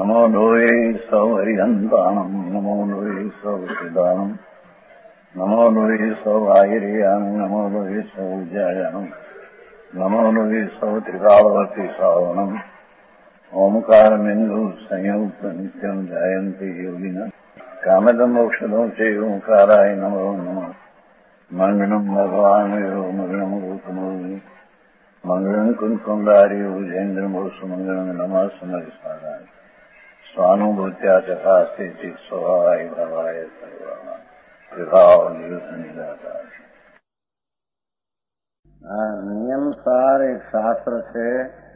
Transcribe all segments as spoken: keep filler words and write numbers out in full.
નમો લોહે સૌ હરિહંતાણમ નમો લોહે સૌ સિદાનમ નમો લોહે સૌ આયર્યાન નમો લોહે સૌ જયાનમ નમો લોહે સૌ ત્રિકાળવતી શ્રાવણમ ઓમકાર બિંદુ સંયુક્ત નિત્યમ જયંતી યોગિના કામદમ મોક્ષદો છે ઓંકારાય નમો નમઃ મંગળમ ભગવાન મંગળમ ગૌતમો મંગળમ કુંકુંડાર્યો જૈન્દ્રમો સુમંગળમ નમઃ સમરિસારાય સ્વાનુભૂત્યા ચકાસ્તે સ્વભાવાય ભાવાય સર્વાના પ્રભાવ નિદાતા. આ નિયમસાર એક શાસ્ત્ર છે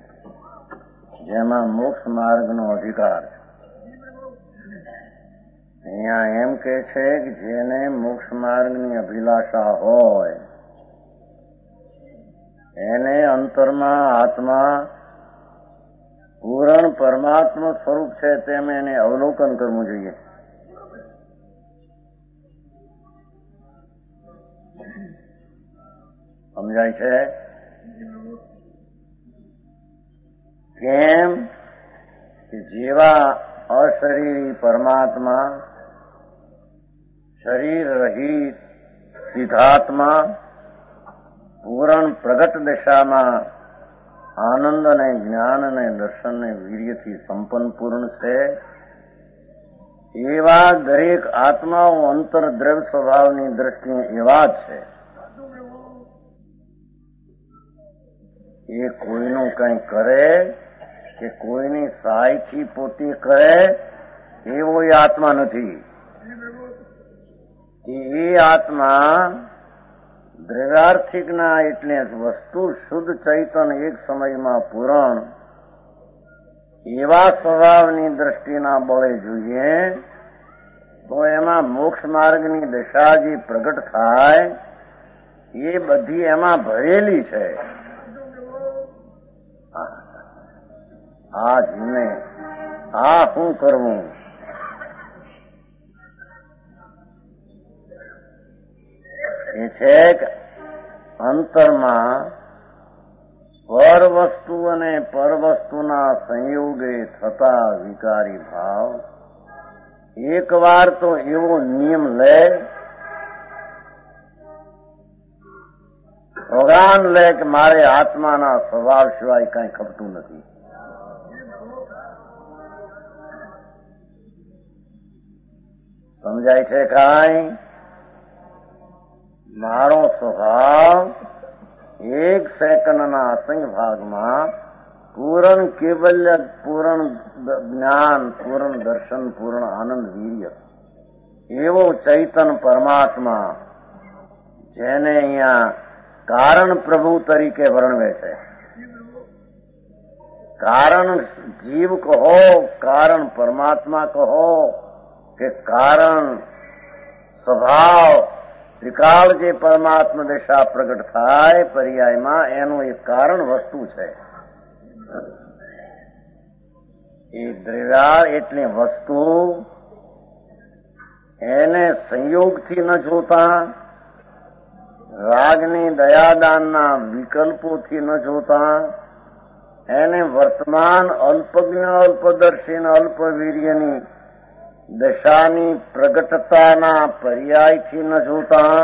જેમાં મોક્ષ માર્ગનો અધિકાર છે. અહીંયા એમ કે છે કે જેને મોક્ષ માર્ગની અભિલાષા હોય એને અંતરમાં આત્મા પૂર્ણ પરમાત્મા સ્વરૂપ છે તેમ એને અવલોકન કરવું જોઈએ. સમજાય છે? કેમ કે જેવા અશરીરી પરમાત્મા શરીર રહિત સિદ્ધાત્મા પૂર્ણ પ્રગટ દશામાં આનંદ અને જ્ઞાન અને દર્શન અને વીર્યથી સંપન્ન પૂર્ણ છે, એવા દરેક આત્માઓ અંતરદ્રવ્ય સ્વભાવની દ્રષ્ટિએ એવા જ છે. એ કોઈનું કંઈ કરે કે કોઈની સહાયથી પોતે કરે એવો એ આત્મા નથી. એ આત્મા દ્રવ્યાર્થિકના એટલે વસ્તુ શુદ્ધ ચૈતન એક સમયમાં પૂરણ એવા સ્વભાવની દ્રષ્ટિના બળે જોઈએ તો એમાં મોક્ષ માર્ગની દશા જે પ્રગટ થાય એ બધી એમાં ભરેલી છે. આ જીને આ શું કરવું એ છે કે અંતરમાં પર વસ્તુ અને પર વસ્તુના સંયોગે થતા વિકારી ભાવ એક વાર તો એવો નિયમ લે, ભગવાન લે કે મારે આત્માના સ્વભાવ સિવાય કઈ ખપતું નથી. સમજાય છે? કાંઈ મારો સ્વભાવ એક સેકન્ડના અસંખ્ય ભાગમાં પૂર્ણ કેવલ્ય, પૂર્ણ જ્ઞાન, પૂર્ણ દર્શન, પૂર્ણ આનંદ વીર્ય એવો ચૈતન પરમાત્મા જેને અહીંયા કારણ પ્રભુ તરીકે વર્ણવે છે. કારણ જીવ કહો, કારણ પરમાત્મા કહો કે કારણ સ્વભાવ ત્રિકાળ જે પરમાત્મા દશા પ્રગટ થાય પર્યાયમાં એનું એક કારણ વસ્તુ છે. એ દ્રવ્યા એટલે વસ્તુ એને સંયોગથી ન જોતા, રાગની દયાદાનના વિકલ્પોથી ન જોતા, એને વર્તમાન અલ્પજ્ઞ અલ્પદર્શી અલ્પવીર્યની દશાની પ્રગટતાના પર્યાયથી ન જોતા,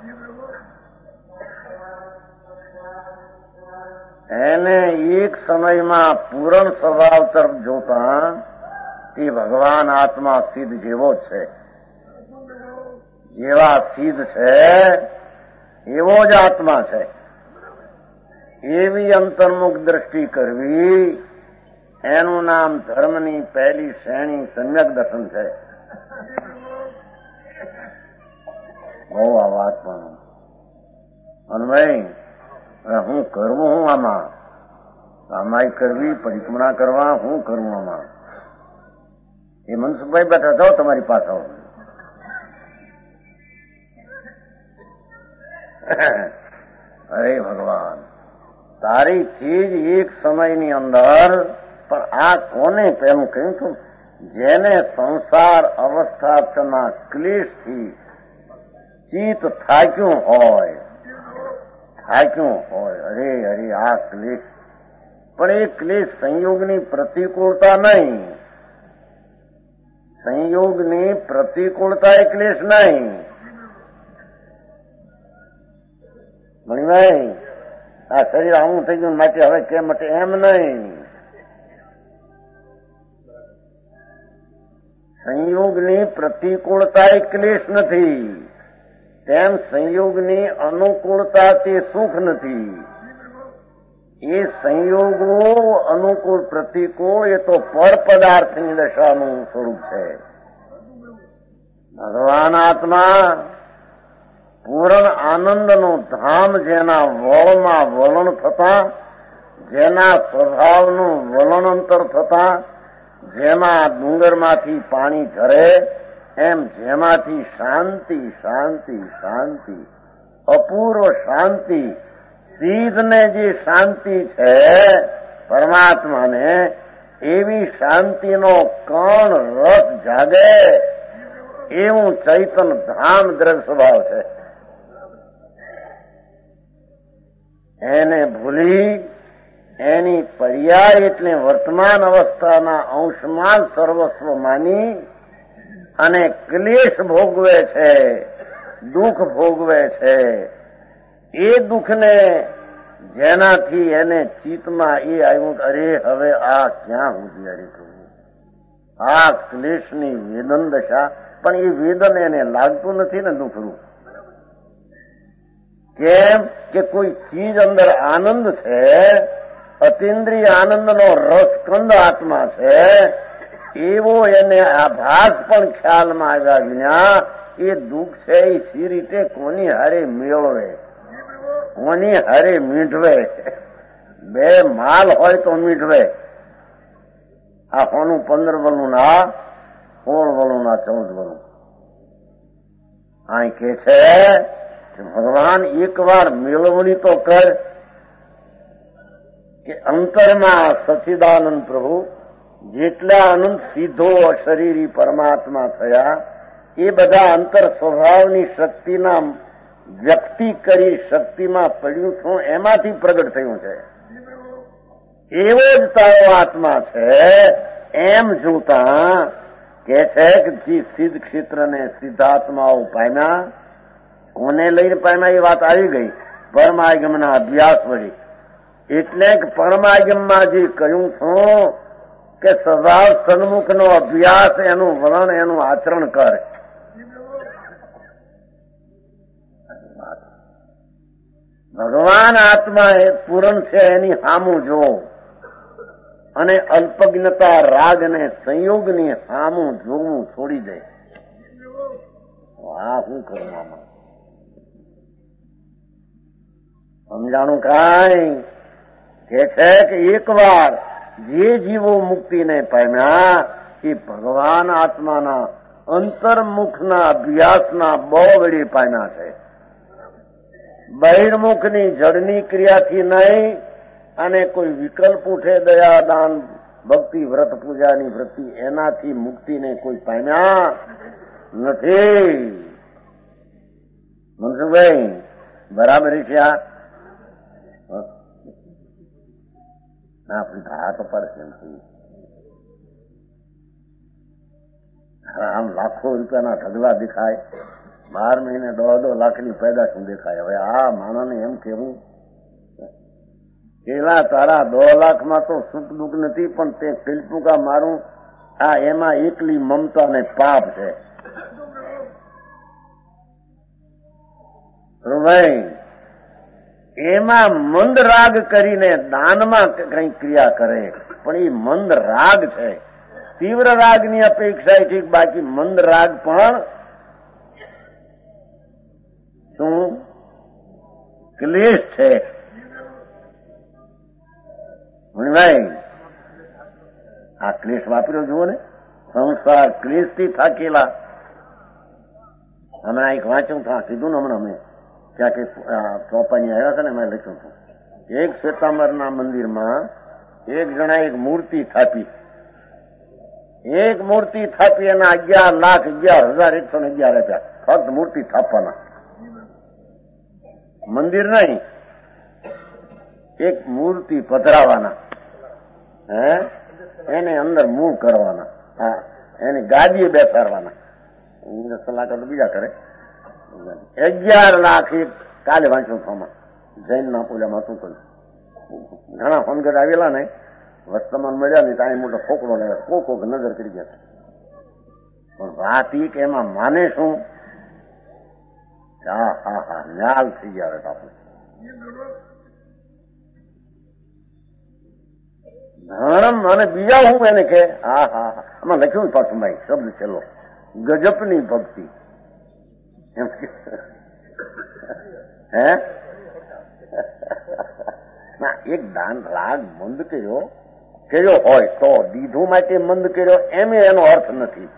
એને એક સમયમાં પૂર્ણ સ્વભાવ તરફ જોતા તે ભગવાન આત્મા સિદ્ધ જેવો જ છે. જેવા સિદ્ધ છે એવો જ આત્મા છે. એવી અંતર્મુખ દ્રષ્ટિ કરવી એનું નામ ધર્મની પહેલી શ્રેણી સમ્યક દર્શન છે. બહુ આ વાત પણ અન્વય હું કરવું હું આમાં સામાયિક કરવી, પરિક્રમણા કરવા, હું કરવું આમાં? એ મનસુખભાઈ બેઠા જાઓ તમારી પાછળ. અરે ભગવાન, તારી ચીજ એક સમયની અંદર, પણ આ કોને પેલું કહ્યું છું, જેને સંસાર અવસ્થાના ક્લેશથી ચિત્ત થાક્યું હોય, થાક્યું હોય, અરે અરે આ ક્લેશ, પણ એ ક્લેશ સંયોગની પ્રતિકૂળતા નહીં, સંયોગની પ્રતિકૂળતા એ ક્લેશ નહીં. મણિભાઈ, આ શરીર આવું થઈ ગયું માટે હવે કેમ માટે એમ નહીં. સંયોગની પ્રતિકૂળતા એ ક્લેશ નથી, તેમ સંયોગની અનુકૂળતા તે સુખ નથી. એ સંયોગો અનુકૂળ પ્રતિકૂળ એ તો પર પદાર્થની દશાનું સ્વરૂપ છે. ભગવાન આત્મા પૂર્ણ આનંદનું ધામ જેના વળમાં વલણ થતા, જેના સ્વભાવનું વલણાંતર થતા, જેમાં ડુંગરમાંથી પાણી ઝરે એમ જેમાંથી શાંતિ શાંતિ શાંતિ અપૂર્વ શાંતિ, સીધને જે શાંતિ છે પરમાત્માને, એવી શાંતિનો કણ રસ જાગે એવું ચૈતન ધામ દ્રવ્ય સ્વભાવ છે. એને ભૂલી એની પર્યાય એટલે વર્તમાન અવસ્થાના અંશમાં સર્વસ્વ માની અને ક્લેશ ભોગવે છે, દુઃખ ભોગવે છે. એ દુઃખને જેનાથી એને ચિત્તમાં એ આવ્યું, અરે હવે આ ક્યાં સુધી અરે કરવું, આ ક્લેશની વેદન દશા. પણ એ વેદન એને લાગતું નથી ને દુઃખનું. કેમ કે કોઈ ચીજ અંદર આનંદ છે, અતિન્દ્રિય આનંદનો રસકંદ આત્મા છે, એવો એને આભાસ પણ ખ્યાલમાં આવ્યા વિના એ દુઃખ છે એ સી રીતે કોની હારે મેળવે, કોની હારે મીઠવે. બે માલ હોય તો મીઠવે. આ કોનું પંદર વલું ના સોળ વલું ના ચૌદ વલું. આ કે છે કે ભગવાન એક વાર મેળવણી તો કર, કે અંતરમાં સચ્ચિદાનંદ પ્રભુ જેટલા અનંત સીધો અશરીરી પરમાત્મા થયા એ બધા અંતર સ્વભાવની શક્તિના વ્યક્તિ કરી શક્તિમાં પડ્યું છું, એમાંથી પ્રગટ થયું છે. એવો જ તારો આત્મા છે એમ જોતા કે છે કે જે સિદ્ધ ક્ષેત્રને સિદ્ધાત્માઓ પામ્યા, કોને લઈને પામ્યા એ વાત આવી ગઈ પરમાગમના અભ્યાસ વળી. એટલે કે પરમાગમમાં જે કહ્યું છું કે સ્વભાવ સન્મુખનો અભ્યાસ, એનું વલણ, એનું આચરણ કરે. ભગવાન આત્મા એ પૂરણ છે એની સામું જો, અને અલ્પજ્ઞતા રાગ અને સંયોગની સામું જોવું છોડી દે. આ શું કરું આમાં? સમજાણું કાંઈ કે છે કે એક વાર જે જીવો મુક્તિને પામ્યા એ ભગવાન આત્માના અંતર્મુખના અભ્યાસના બહુ વડી પામ્યા છે. બહિર્મુખની જડની ક્રિયાથી નહીં, અને કોઈ વિકલ્પ ઉઠે દયા દાન ભક્તિ વ્રત પૂજાની વૃત્તિ, એનાથી મુક્તિને કોઈ પામ્યા નથી. મનસુખભાઈ બરાબર છે? આ આપણી હાથ પડશે નથી. આમ લાખો રૂપિયાના ઢગલા દેખાય, બાર મહિને દો દો લાખની પેદાશ દેખાય. હવે આ માણસને એમ કેવું, પેલા તારા દો લાખમાં તો સુખ દુઃખ નથી, પણ તે ફિલપુકા મારું, આ એમાં એકલી મમતા ને પાપ છે. ભાઈ એમાં મંદ રાગ કરીને દાનમાં કઈ ક્રિયા કરે, પણ એ મંદ રાગ છે. તીવ્ર રાગની અપેક્ષા છે, બાકી મંદ રાગ પણ શું ક્લેશ છે. ભાઈ આ ક્લેશ વાપર્યો જુઓ ને, સંસાર ક્લેશથી થાકેલા. હમણાં એક વાંચું થા કીધું ને, હમણાં મેં ત્યાં કે ચોપાની આવ્યા હતા ને, એમાં લખ્યું હતું, એક શ્વેતાંબરના મંદિરમાં એક જણા એક મૂર્તિ થાપી, એક મૂર્તિ થાપી એના અગિયાર લાખ અગિયાર હજાર એકસો ને અગિયાર આપ્યા, ફક્ત મૂર્તિ થાપવાના, મંદિર નહીં, એક મૂર્તિ પધરાવાના, હે એને અંદર મૂળ કરવાના. હા, એની ગાદીએ બેસાડવાના. સલાહ તો બીજા કરે. અગિયાર લાખ એક કાલે વાંચ્યું ફોમાં જૈન ના પૂજામાં હતું કર્યું. ઘણા ફોનગઢ આવેલા ને વસ્તમાન મળ્યા ને ત્યાં મોટો ફોકડો લેવા કોક કોક નજર કરી ગયા. પણ વાત ઈ કે એમાં માને શું? હા હા હા ન્યાલ થઈ ગયા બાપુ. ધર્મ અને બીજા હું એને કે હા હા હા આમાં લખ્યું પાછું ભાઈ શબ્દ છેલ્લો ગજબની ભક્તિ એમ હે ના એક દાન રાગ મંદ કર્યો કર્યો હોય તો દીધું માટે મંદ કર્યો એમ એનો અર્થ નથી.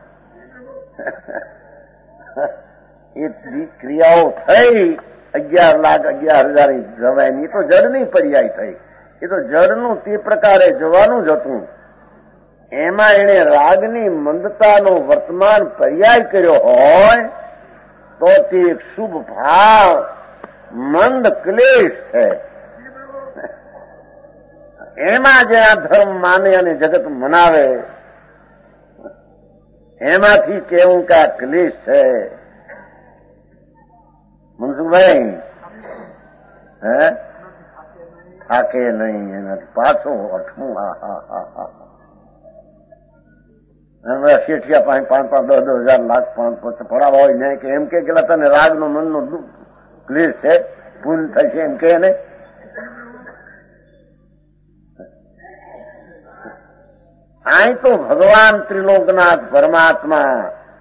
એ ક્રિયાઓ થઈ અગિયાર લાખ અગિયાર હજાર જવાયની તો જડની પર્યાય થઈ. એ તો જડનું તે પ્રકારે જવાનું જ હતું. એમાં એને રાગની મંદતાનો વર્તમાન પર્યાય કર્યો હોય તો તે એક શુભ ભાવ મંદ ક્લેશ છે. એમાં જે આ ધર્મ માને અને જગત મનાવે એમાંથી કેવું કે આ ક્લેશ છે. મનસુખભાઈ હે થાકે નહીં એનાથી પાછો અઠમું હા હા હા હા શેઠિયા પાંચ પાંચ પાંચ દસ દસ હજાર લાખ પાંચ પડાવા હોય ને કે એમ કે પેલા તને રાગનો મનનો ક્લેશ છે પૂર્ણ થશે એમ કે ને અહીં તો ભગવાન ત્રિલોકનાથ પરમાત્મા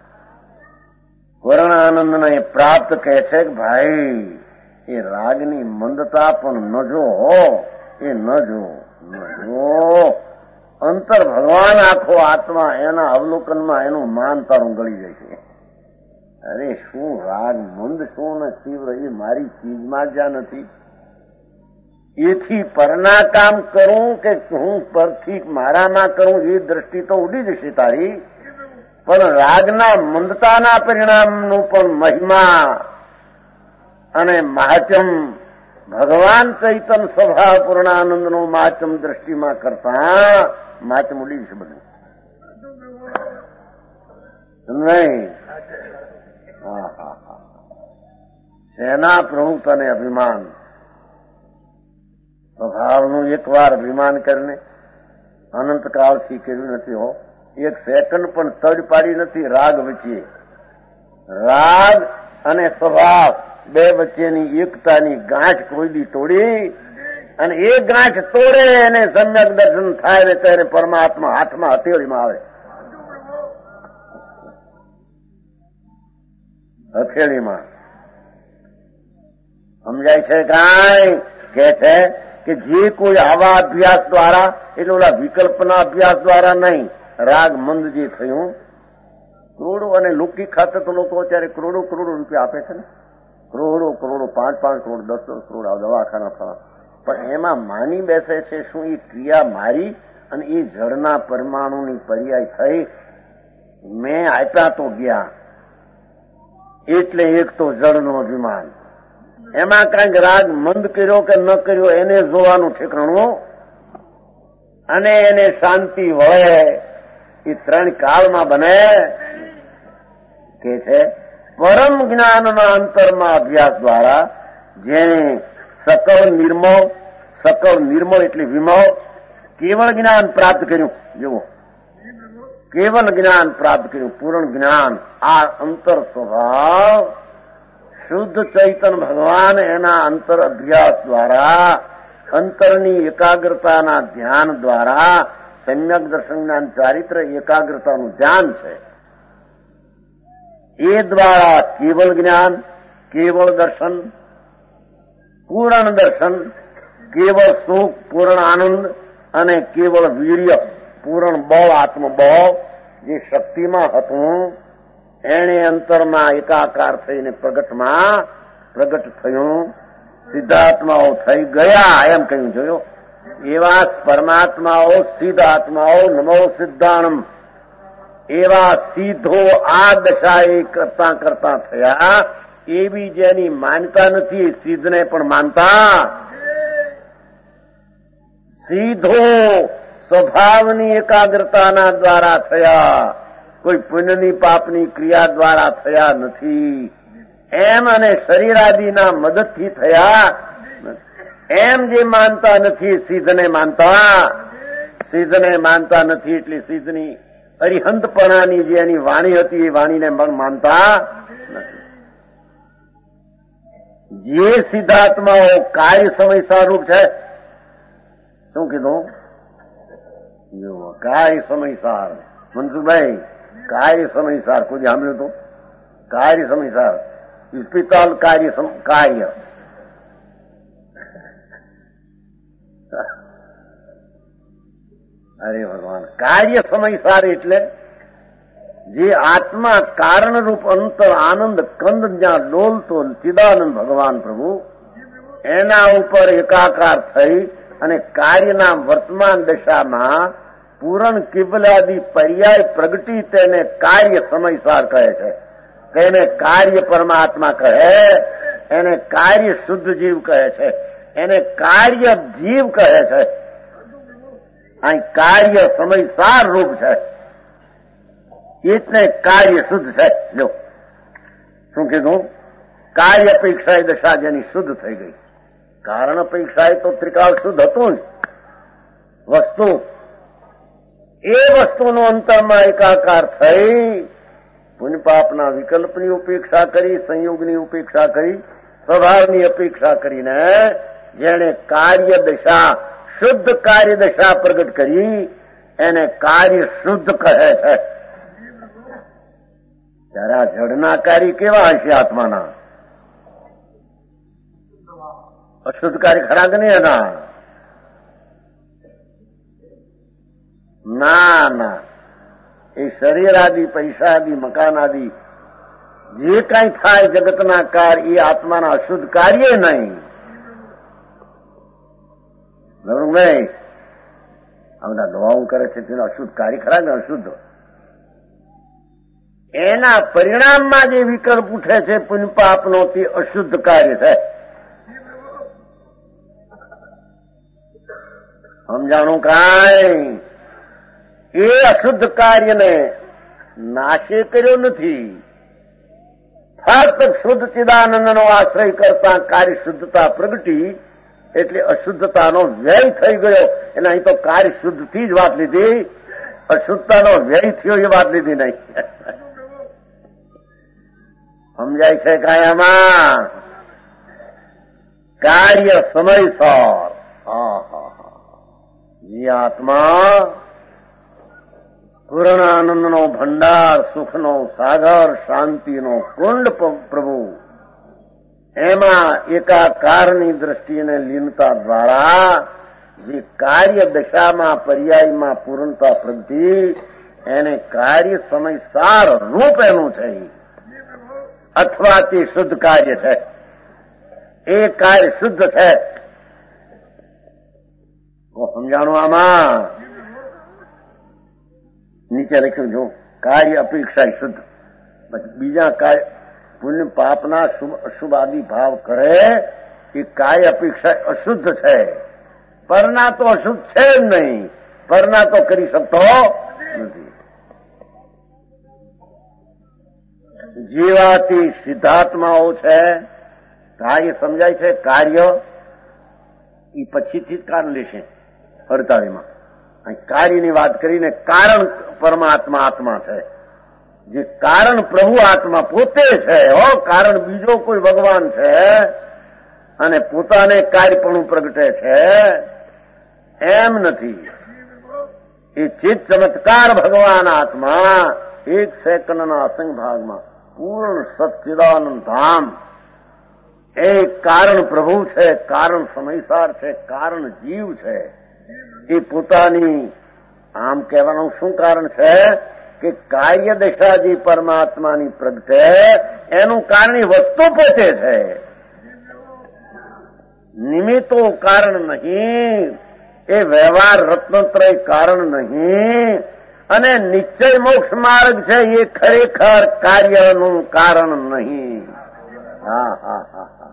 વર્ણાનંદને પ્રાપ્ત કહે છે કે ભાઈ એ રાગની મંદતા પણ ન જો એ ન જો ન જો અંતર ભગવાન આખો આત્મા એના અવલોકનમાં એનું માન તારું ગળી જાય છે. અરે શું રાગ મંદ શું ને તીવ્ર એ મારી ચીજમાં જ્યાં નથી. એથી પરના કામ કરું કે હું પરથી મારામાં કરું એ દ્રષ્ટિ તો ઉડી જશે તારી. પણ રાગના મંદતાના પરિણામનું પણ મહિમા અને મહાત્મ ભગવાન ચૈતન સ્વભાવ પૂર્ણાનંદનું મહાત્મ દ્રષ્ટિમાં કરતા મહાત્મ ઉડી જશે બધું નહીં. હા હા હા સેના પ્રમુખ અને અભિમાન સ્વભાવનું એકવાર અભિમાન કરીને અનંતકાળથી કર્યું નથી હો. એક સેકન્ડ પણ તડ પાડી નથી રાગ વચ્ચે. રાગ અને સ્વભાવ બે વચ્ચેની એકતાની ગાંઠ કોઈ દી તોડી અને એ ગાંઠ તોડે એને સમ્યક દર્શન થાય ને ત્યારે પરમાત્મા હાથમાં હથેળીમાં આવે. હથેળીમાં સમજાય છે કાંઈ કે છે કે જે કોઈ આવા અભ્યાસ દ્વારા એટલે ઓલા વિકલ્પના અભ્યાસ દ્વારા નહીં રાગ મંદ જે થયું કરોડો અને લૌકિક ખાતે તો લોકો અત્યારે કરોડો કરોડો રૂપિયા આપે છે ને કરોડો કરોડો પાંચ પાંચ કરોડ દસ દસ કરોડ દવાખાના થવા પણ એમાં માની બેસે છે શું એ ક્રિયા મારી અને એ જળના પરમાણુની પર્યાય થઈ મેં આપ્યા તો ગયા એટલે એક તો જળનો અભિમાન. એમાં કાંઈક રાગ મંદ કર્યો કે ન કર્યો એને જોવાનું ઠેકાણું અને એને શાંતિ વળે એ ત્રણ કાળમાં બને કે છે પરમ જ્ઞાનના અંતરમાં અભ્યાસ દ્વારા જેને સકળ નિર્મળ સકળ નિર્મળ એટલે વિમળ કેવળ જ્ઞાન પ્રાપ્ત કર્યું. જુઓ કેવલ જ્ઞાન પ્રાપ્ત કર્યું પૂર્ણ જ્ઞાન. આ અંતર સ્વભાવ શુદ્ધ ચૈતન ભગવાન એના અંતર અભ્યાસ દ્વારા અંતરની એકાગ્રતાના ધ્યાન દ્વારા સમ્યક દર્શન જ્ઞાન ચારિત્ર એકાગ્રતાનું ધ્યાન છે. એ દ્વારા કેવળ જ્ઞાન કેવળ દર્શન પૂર્ણ દર્શન કેવળ સુખ પૂર્ણ આનંદ અને કેવળ વીર્ય પૂર્ણ બળ આત્મબળ જે શક્તિમાં હતું એને અંતરમાં એકાકાર થઈને પ્રગટમાં પ્રગટ થયું સિદ્ધાત્માઓ થઈ ગયા એમ કહ્યું. જોયું એવા પરમાત્માઓ સિદ્ધ આત્માઓ નમો સિદ્ધાણમ એવા સીધો આ દશા એ કરતા કરતા થયા. એવી જેની માનતા નથી સિદ્ધને પણ માનતા સીધો સ્વભાવની એકાગ્રતાના દ્વારા થયા કોઈ પુણ્યની પાપની ક્રિયા દ્વારા થયા નથી, એમ અને શરીરાદિના મદદથી થયા એમ જે માનતા નથી, સિદ્ધને માનતા સિદ્ધને માનતા નથી, એટલે સિદ્ધની અરિહંતપણાની જે એની વાણી હતી એ વાણીને પણ માનતા નથી. જે સિદ્ધાત્માઓ કાર્ય સમયસાર રૂપ છે, શું કીધું? જો કાર્ય સમયસાર, મનસુખભાઈ, કાર્ય સમયસાર કોઈ સાંભળ્યું હતું? કાર્ય સમયસાર ઇસ્પિતાલ કાર્ય કાર્ય અરે ભગવાન, કાર્ય સમયસાર એટલે જે આત્મા કારણરૂપ અંતર આનંદ કંદ જ્યાં ડોલતો ચિદાનંદ ભગવાન પ્રભુ એના ઉપર એકાકાર થઈ અને કાર્યના વર્તમાન દશામાં પૂરણ કિબલાદી પર્યાય પ્રગટી તેને કાર્ય સમયસાર કહે છે. તેને કાર્ય પરમાત્મા કહે, એને કાર્ય શુદ્ધ જીવ કહે છે, એને કાર્ય જીવ કહે છે. અહીં કાર્ય સમયસાર રૂપ છે એટલે કાર્ય શુદ્ધ છે. જો શું કીધું? કાર્ય અપેક્ષા દશા જેની શુદ્ધ થઈ ગઈ. કારણ અપેક્ષા તો ત્રિકાળ શુદ્ધ હતું જ. વસ્તુ એ વસ્તુનો અંતરમાં એકાકાર થઈ પુણ્ય પાપના વિકલ્પની ઉપેક્ષા કરી, સંયોગની ઉપેક્ષા કરી, સ્વભાવની અપેક્ષા કરીને જેને કાર્ય દશા શુદ્ધ કાર્ય દશા પ્રગટ કરી એને કાર્ય શુદ્ધ કહે છે. ત્યારે આ જડના કાર્ય કેવા હશે? આત્માના અશુદ્ધ કાર્ય ખરા કે નહીં એના? ના ના, એ શરીર આદિ, પૈસા આદિ, મકાન આદિ જે કઈ થાય જગતના કાર્ય એ આત્માના અશુદ્ધ કાર્ય નહીં. બરોબર નહીં? આ બધા દવાઓ કરે છે તેનો અશુદ્ધ કાર્ય ખરા ને? અશુદ્ધ એના પરિણામમાં જે વિકલ્પ ઉઠે છે પુણ્ય પાપનો તે અશુદ્ધ કાર્ય છે. સમજાણું? કાંઈ એ અશુદ્ધ કાર્યને નાશે કર્યો નથી. ફક્ત શુદ્ધ ચિદાનંદનો આશ્રય કરતા કાર્ય શુદ્ધતા પ્રગટી એટલે અશુદ્ધતાનો વ્યય થઈ ગયો. એટલે અહીં તો કાર્ય શુદ્ધથી જ વાત લીધી, અશુદ્ધતાનો વ્યય થયો એ વાત લીધી નહીં. સમજાય છે કાયામાં? કાર્ય સમયસર જે આત્મા પૂર્ણ આનંદનો ભંડાર, સુખનો સાગર, શાંતિનો કુંડ પ્રભુ એમાં એકાકારની દ્રષ્ટિને લીનતા દ્વારા જે કાર્ય દશામાં પર્યાયમાં પૂર્ણતા પ્રગટી એને કાર્ય સમયસાર રૂપ એનું છે, અથવા તે શુદ્ધ કાર્ય છે. એ કાર્ય શુદ્ધ છે. સમજાણું? આમાં નીચે લખ્યું જો કાર્ય અપેક્ષા શુદ્ધ. પછી બીજા કાર્ય પુણ્ય પાપના અશુભ આદિ ભાવ કરે એ કાર્ય અપેક્ષા અશુદ્ધ છે. પરના તો અશુદ્ધ છે જ નહીં, પરના તો કરી શકતો નથી. જીવાતી સિદ્ધાત્માઓ છે કાર્ય સમજાય છે. કાર્ય એ પછીથી જ કારણ લેશે અડતાલીમાં. કાર્યની વાત કરીને કારણ પરમાત્મા આત્મા છે, જે કારણ પ્રભુ આત્મા પોતે છે. હો, કારણ બીજો કોઈ ભગવાન છે અને પોતાને કાર્યપણું પ્રગટે છે એમ નથી. એ ચિત્ત ચમત્કાર ભગવાન આત્મા એક સેકન્ડના અસંગ ભાગમાં પૂર્ણ સચ્ચિદાનંદ ધામ એ કારણ પ્રભુ છે, કારણ સમયસાર છે, કારણ જીવ છે. એ પોતાની આમ કહેવાનું શું કારણ છે કે કાર્ય દશા જે પરમાત્માની પ્રગટે એનું કારણ વસ્તુ પોતે છે. નિમિત્તો કારણ નહીં, એ વ્યવહાર રત્નત્રય કારણ નહીં, અને નિશ્ચય મોક્ષ માર્ગ છે એ ખરેખર કાર્યનું કારણ નહીં. હા હા હા હા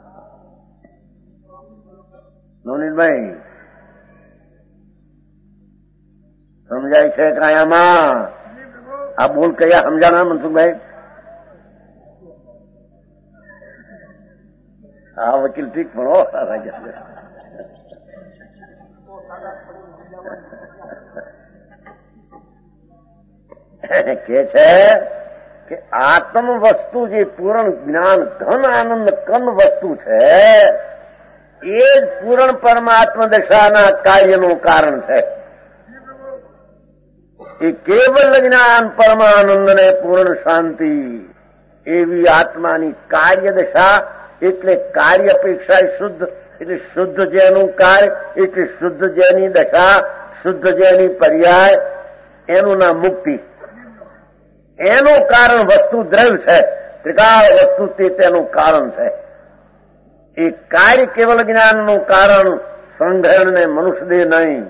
નવનીતભાઈ સમજાય છે કાયામાં? આ બોલ કયા સમજાણા મનસુખભાઈ? હા વકીલ ઠીક પણ હો રાજા કે છે કે આત્મ વસ્તુ જે પૂર્ણ જ્ઞાન ઘન આનંદ કન વસ્તુ છે એ જ પૂર્ણ પરમાત્મા દશાના કાર્યનું કારણ છે. એ કેવલ જ્ઞાન પરમાનંદ ને પૂર્ણ શાંતિ એવી આત્માની કાર્ય દશા એટલે કાર્ય અપેક્ષા શુદ્ધ એટલે શુદ્ધ જેનું કાર્ય એટલે શુદ્ધ જેની દશા શુદ્ધ જેની પર્યાય એનું નામ મુક્તિ. એનું કારણ વસ્તુ દ્રવ્ય છે, ત્રિકાળ વસ્તુ તે તેનું કારણ છે. એ કાર્ય કેવલ જ્ઞાનનું કારણ સંઘર્ષને મનુષ્ય દેહ નહીં.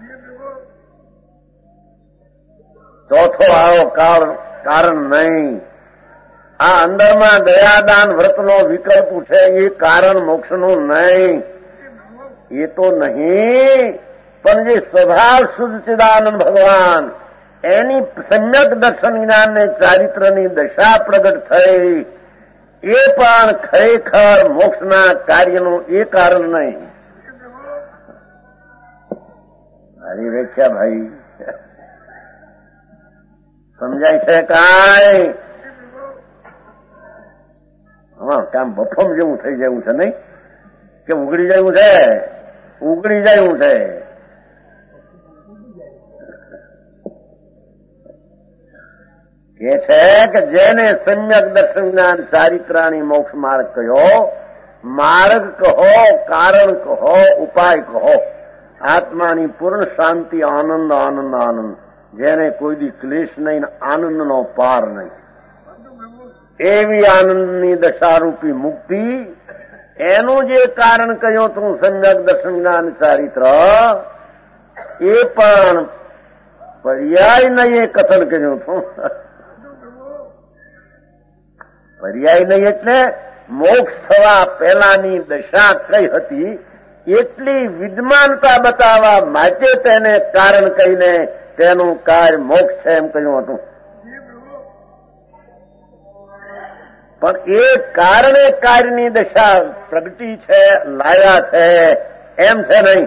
ચોથો આવો કારણ નહીં. આ અંદરમાં દયાદાન વ્રતનો વિકલ્પ છે એ કારણ મોક્ષનું નહીં. એ તો નહીં, પણ જે સ્વભાવ શુદ્ધ ચિદાનંદ ભગવાન એની સમ્યક દર્શન જ્ઞાનને ચારિત્રની દશા પ્રગટ થઈ એ પણ ખરેખર મોક્ષના કાર્યનું એ કારણ નહીં. મારી વ્યાખ્યા ભાઈ સમજાય છે કાંઈ? હા કામ બફમ જેવું થઈ જવું છે નહીં કે ઉગડી જવું છે, ઉગડી જવું છે. કે છે કે જેને સમ્યક દર્શન જ્ઞાન ચારિત્રાની મોક્ષ માર્ગ કહ્યો, માર્ગ કહો, કારણ કહો, ઉપાય કહો, આત્માની પૂર્ણ શાંતિ આનંદ આનંદ આનંદ, જેને કોઈ દી ક્લેશ નહીં, આનંદનો પાર નહીં, એવી આનંદની દશારૂપી મુક્તિ એનું જે કારણ કહ્યું તું સમ્યક દર્શન જ્ઞાન ચારિત્ર એ પણ પર્યાય નહીં એ કથન કર્યું તું. પર્યાય નહીં એટલે મોક્ષ થવા પહેલાની દશા કઈ હતી એટલી વિદ્યમાનતા બતાવવા માટે તેને કારણ કહીને તેનું કાર્ય મોક્ષ છે એમ કહ્યું હતું. પણ એ કારણે કાર્યની દશા પ્રગટી છે, લાયા છે એમ છે નહીં.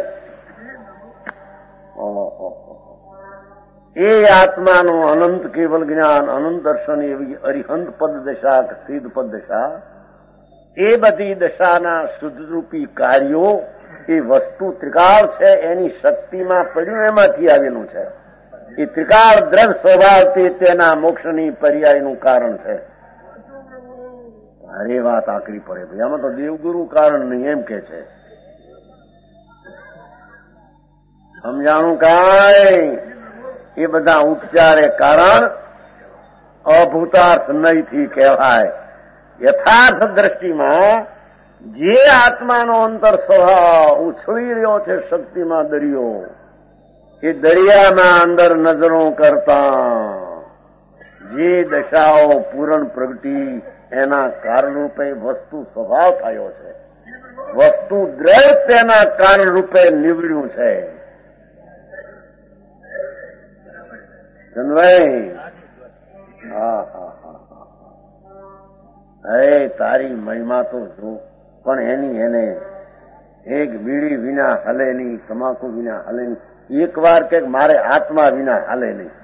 એ આત્માનું અનંત કેવલ જ્ઞાન, અનંત દર્શન એવી અરિહંત પદ દશા કે સિદ્ધ પદ દશા, એ બધી દશાના શુદ્ધરૂપી કાર્યો એ વસ્તુ ત્રિકાળ છે એની શક્તિમાં પડ્યું એમાંથી આવેલું છે. એ ત્રિકાળ દ્રવ્ય સ્વભાવ તે તેના મોક્ષની પર્યાયનું કારણ છે. અરે વાત આકરી પડે ભાઈ, આમાં તો દેવગુરુ કારણ નહીં એમ કે છે. સમજાણું કાંઈ? એ બધા ઉપચારે કારણ અભૂતાર્થ નહીંથી કહેવાય. યથાર્થ દ્રષ્ટિમાં જે આત્માનો અંતર સ્વભાવ ઉછળી રહ્યો છે શક્તિમાં દરિયો, એ દરિયાના અંદર નજરો કરતા જે દશાઓ પૂરણ પ્રગટી એના કારણરૂપે વસ્તુ સ્વભાવ થયો છે, વસ્તુ દ્રવ્ય તેના કારણરૂપે નીવડ્યું છે. જનભાઈ હા હા હા હે તારી મહિમા તો જો, પણ એની એને એક બીડી વિના હલે નહીં, તમાકુ વિના હલે નહીં, એક વાર કે મારે આત્મા વિના હાલે નહીં.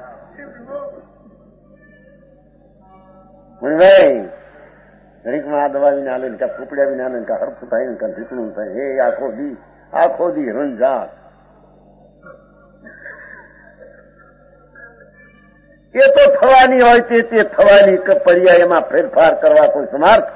ભાઈ ઘડીકમાં આ દવા વિના હાલે ને, કાં ફૂપડ્યા વિના હાલે ને, કાં હરખું થાય ને, કાં ઢીકણું થાય. હે આખો દી આખો દી રંજાત. એ તો થવાની હોય તે તે થવાની પર્યાય, એમાં ફેરફાર કરવા કોઈ સમર્થ?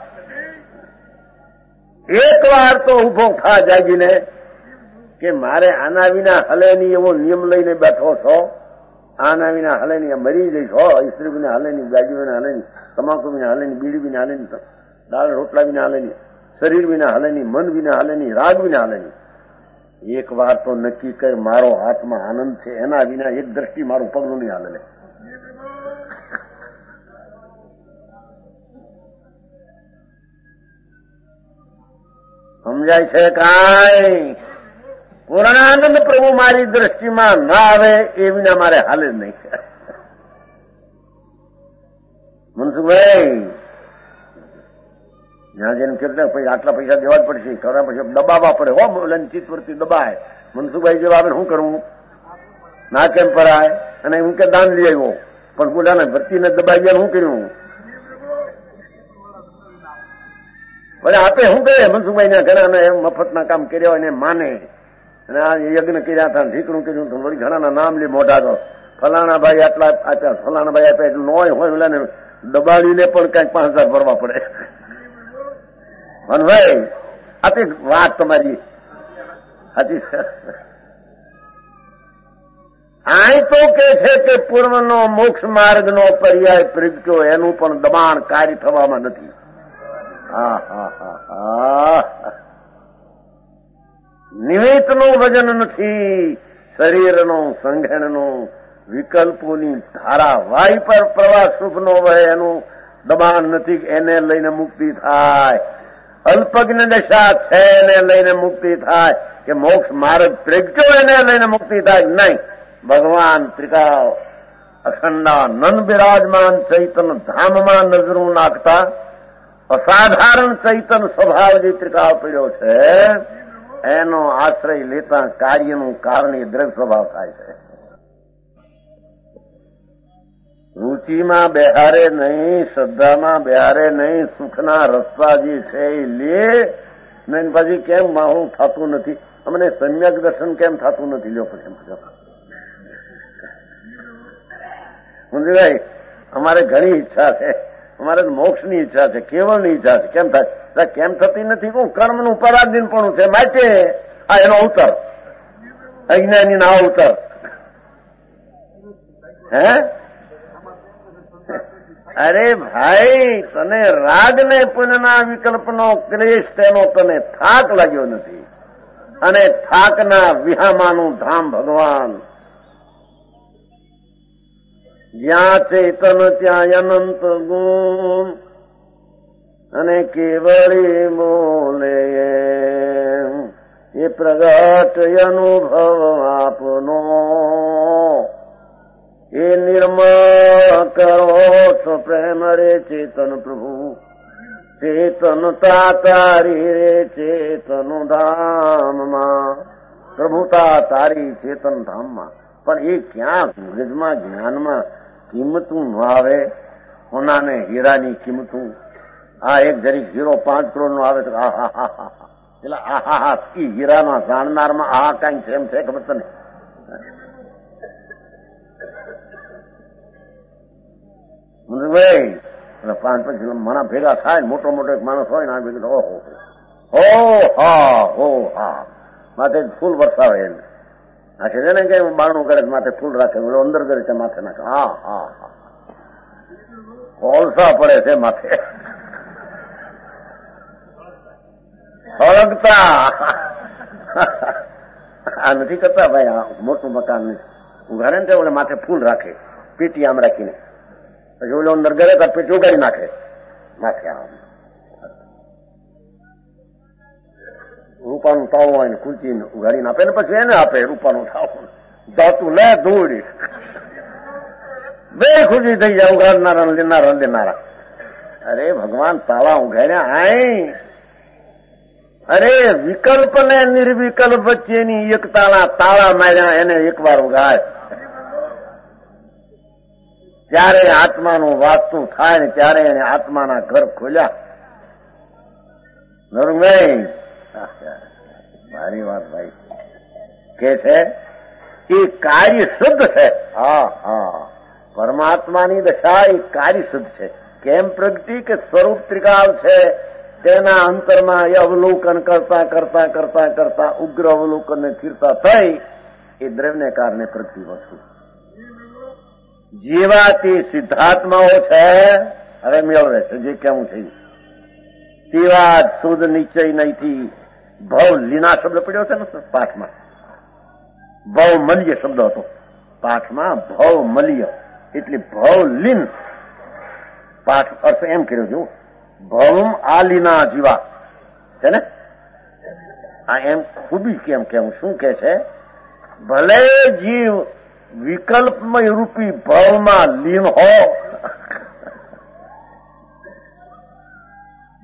એક વાર તો ઉભો થા જાગીને કે મારે આના વિના હલે નહીં એવો નિયમ લઈને બેઠો છો, આના વિના હલે નહીં, મરી જઈશ હો, સ્ત્રી વિના હલે નહીં, ગાડી વિના હલે નહીં, તમાકુ વિના હલે નહીં, બીડી વિના હલે નહીં, દાળ રોટલા વિના હલે નહીં, શરીર વિના હલે નહીં, મન વિના હલે નહીં, રાગ વિના હલે નહીં. એક વાર તો નક્કી કર મારો હાથમાં આનંદ છે, એના વિના એક દ્રષ્ટિ મારું પગલું નહીં હાલે. સમજાય છે કાંઈ? પૂર્ણાનંદ પ્રભુ મારી દ્રષ્ટિમાં ના આવે એ વિના મારે હાલે જ નહીં. મનસુખભાઈ જ્યાં જઈને કેટલા પૈસા આટલા પૈસા દેવા જ પડશે, ખરા પછી દબાવવા પડે. હો બોલાની ચિત્તવૃત્તિ દબાય. મનસુખભાઈ જેવા આવે શું કરવું? ના કેમ પરાય? અને હું કે દાન લઈ આવ્યો, પણ બોલાને વૃત્તિને દબાઈ ગયા શું કર્યું? ભલે આપે શું કહે? મનસુખભાઈ ના ઘણા એમ મફતના કામ કર્યા હોય ને માને, અને આ યજ્ઞ કર્યા હતા, ઢીકણું કર્યું તો વળી ઘણાના નામ લે મોઢા તો ફલાણા ભાઈ આટલા આપ્યા, ફલાણા ભાઈ આપ્યા, એટલું નોય હોય ઓલાને દબાડીને પણ કઈક પાંચ હજાર ભરવા પડે. ભાઈ આપી વાત તમારી હતી. આ તો કે છે કે પૂર્વનો મોક્ષ માર્ગનો પર્યાય પ્રગટ્યો, એનું પણ દબાણ કાર્ય થવામાં નથી. હા હા હા હા નિમિત્તનું વજન નથી, શરીરનું સંઘેણનું વિકલ્પોની ધારા વાય પર પ્રવાહ શુભનો વહે, એનું દબાણ નથી. એને લઈને મુક્તિ થાય. અલ્પજ્ઞ દશા છે એને લઈને મુક્તિ થાય, કે મોક્ષ માર્ગ પ્રગટ્યો એને લઈને મુક્તિ થાય નહીં. ભગવાન ત્રિકાળ અખંડાનંદ બિરાજમાન ચૈતન ધામમાં નજરું નાખતા અસાધારણ ચૈતન સ્વભાવ જે ત્રિકાળ પડ્યો છે, એનો આશ્રય લેતા કાર્યનું કારણે દ્રવ્ય સ્વભાવ થાય છે. રૂચિમાં બેહારે નહીં, શ્રદ્ધામાં બેહારે નહીં, સુખના રસ્તા જે છે એ લે ને પછી કેમ મારું થતું નથી? અમને સમ્યક દર્શન કેમ થતું નથી? લ્યો પછી મુંજીભાઈ અમારે ઘણી ઈચ્છા છે, અમારે મોક્ષની ઈચ્છા છે, કેવળની ઈચ્છા છે. કેમ થાય? કેમ થતી નથી? હું કર્મનું પરાધીનપણું છે, માટે આ એનો અવતર, અજ્ઞાની ના અવતર. હે અરે ભાઈ, તને રાગ ને પુણ્યના વિકલ્પનો ક્લેશ, તેનો તને થાક લાગ્યો નથી, અને થાકના વિહામાનું ધામ ભગવાન. જ્યાં ચેતન ત્યાં અનંત ગુણ, અને કેવળી બોલે એ પ્રગટ અનુભવ આપનો, એ નિર્મળ કરો છો પ્રેમ રે ચેતન પ્રભુ, ચેતનતા તારી રે ચેતન ધામમાં, પ્રભુતા તારી ચેતન ધામમાં. પણ એ ક્યાં મગજમાં જ્ઞાનમાં કિંમતું ન આવે? સોનાને હીરાની કિંમતું. આ એક જરીક હીરો પાંચ કરોડ નો આવે તો આહા હા હા એટલે આહા હા ઈ હીરાના જાણનારમાં આ કઈ છે એમ છે ખબર તને? ભાઈ પાંચ પછી મણા ભેગા થાય, મોટો મોટો એક માણસ હોય ને આ ભેગું ઓહો હો હા હો હા માથે ફૂલ વરસાવે એને નાખે છે ને, કે બારણું કરે માથે ફૂલ રાખે, અંદર કરે છે માથે નાખે. હા હા હા કોલસા પડે છે માથે હળગતા. આ નથી કરતા ભાઈ, આ મોટું મકાન ઉઘાડે ને ઓલે માથે ફૂલ રાખે, પેટી આમ રાખીને, પછી ઓલો અંદર ગરે તો પેટી ઉગાડી નાખે માથે. આમ રૂપાનું તાવું હોય ને ખુરચી ઉઘાડીને આપે ને પછી એને આપે રૂપાનું તાવું, જાતું લે ધૂળ બે ખુશી થઈ જાય ઉઘાડનારા લેનારા લેનારા. અરે ભગવાન તાળા ઉઘાડ્યા આય. અરે વિકલ્પ ને નિર્વિકલ્પ વચ્ચેની એકતાના તાળા માર્યા, એને એકવાર ઉઘાડ ત્યારે આત્માનું વાસ્તુ થાય ને ત્યારે એને આત્માના ઘર ખોલ્યા. નરભાઈ મારી વાત ભાઈ કે છે એ કાર્ય શુદ્ધ છે. હા હા પરમાત્માની દશા એ કાર્ય શુદ્ધ છે. કેમ પ્રગતિ? કે સ્વરૂપ ત્રિકાળ છે, તેના અંતરમાં એ અવલોકન કરતા કરતા કરતા કરતા ઉગ્ર અવલોકન સ્થિરતા થઈ એ દ્રવ્યને કારણે પ્રગતિ વસ્તુ. જેવાથી સિદ્ધાત્માઓ છે હવે મેળવે છે જે કેવું છે તેવા જ શુદ્ધ નિશ્ચય નહીંથી ભવ લીના શબ્દ પડ્યો છે ને પાઠમાં. ભવ મલ્ય શબ્દ હતો પાઠમાં, ભવ મલ્ય એટલે ભવ લીન. પાઠ અર્થ એમ કર્યો છું, ભવમ આલીના જીવા છે ને. આ એમ ખૂબી કેમ કેવું શું કે છે? ભલે જીવ વિકલ્પમય રૂપી ભવમાં લીન હો,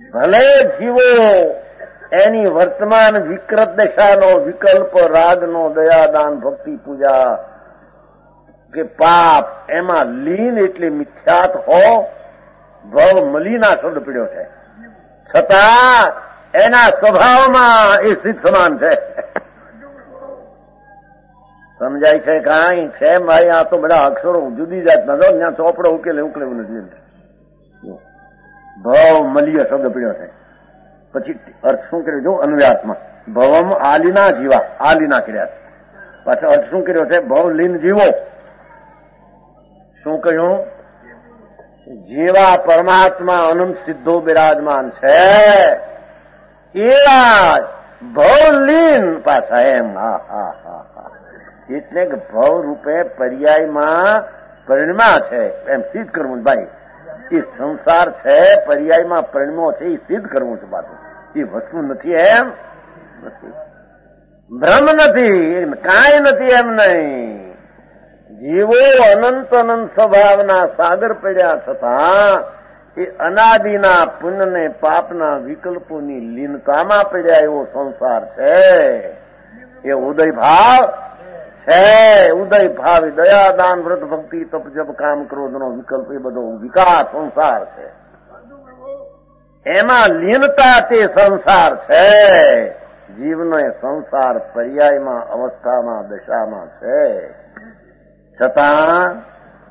ભલે જીવો એની વર્તમાન વિકૃત દશાનો વિકલ્પ રાગનો દયાદાન ભક્તિ પૂજા કે પાપ એમાં લીન એટલે મિથ્યાત હો ભવ મલીના શબ્દ પીડ્યો છે, છતાં એના સ્વભાવમાં એ સિદ્ધ સમાન છે. સમજાય છે? કાંઈ છે મારી આ તો બધા અક્ષરો જુદી જાતના દો ત્યાં ચોપડો ઉકેલે ઉકેલેવું નથી. ભવ મલીય શબ્દ પીડ્યો છે. પછી અર્થ શું કર્યો જો અન્વયાત્મા ભવમ આલીના જીવા આલીના કર્યા છે. પાછો અર્થ શું કર્યો છે? ભવ લીન જીવો. શું કહ્યું? જેવા પરમાત્મા અનંત સિદ્ધો બિરાજમાન છે એવા ભવલીન પાછા એમ. હા હા હા હા એટલે કે ભવ રૂપે પર્યાયમાં પરિણમા છે એમ સિદ્ધ કરવું ભાઈ. એ સંસાર છે પર્યાયમાં પરિણમો છે એ સિદ્ધ કરવું છે. પાછું એ વસ્તુ નથી એમ નથી, ભ્રમ નથી, કાંઈ નથી એમ નહીં. જીવો અનંત અનંત સ્વભાવના સાગર પડ્યા છતાં એ અનાદિના પુણ્યને પાપના વિકલ્પોની લીનતામાં પડ્યા એવો સંસાર છે. એ ઉદય ભાવ છે. ઉદય ભાવ દયાદાન વ્રત ભક્તિ તપ જપ કામ ક્રોધનો વિકલ્પ એ બધો વિકાસ સંસાર છે. એમાં લીનતા તે સંસાર છે. જીવનો એ સંસાર પર્યાયમાં અવસ્થામાં દશામાં છે, છતાં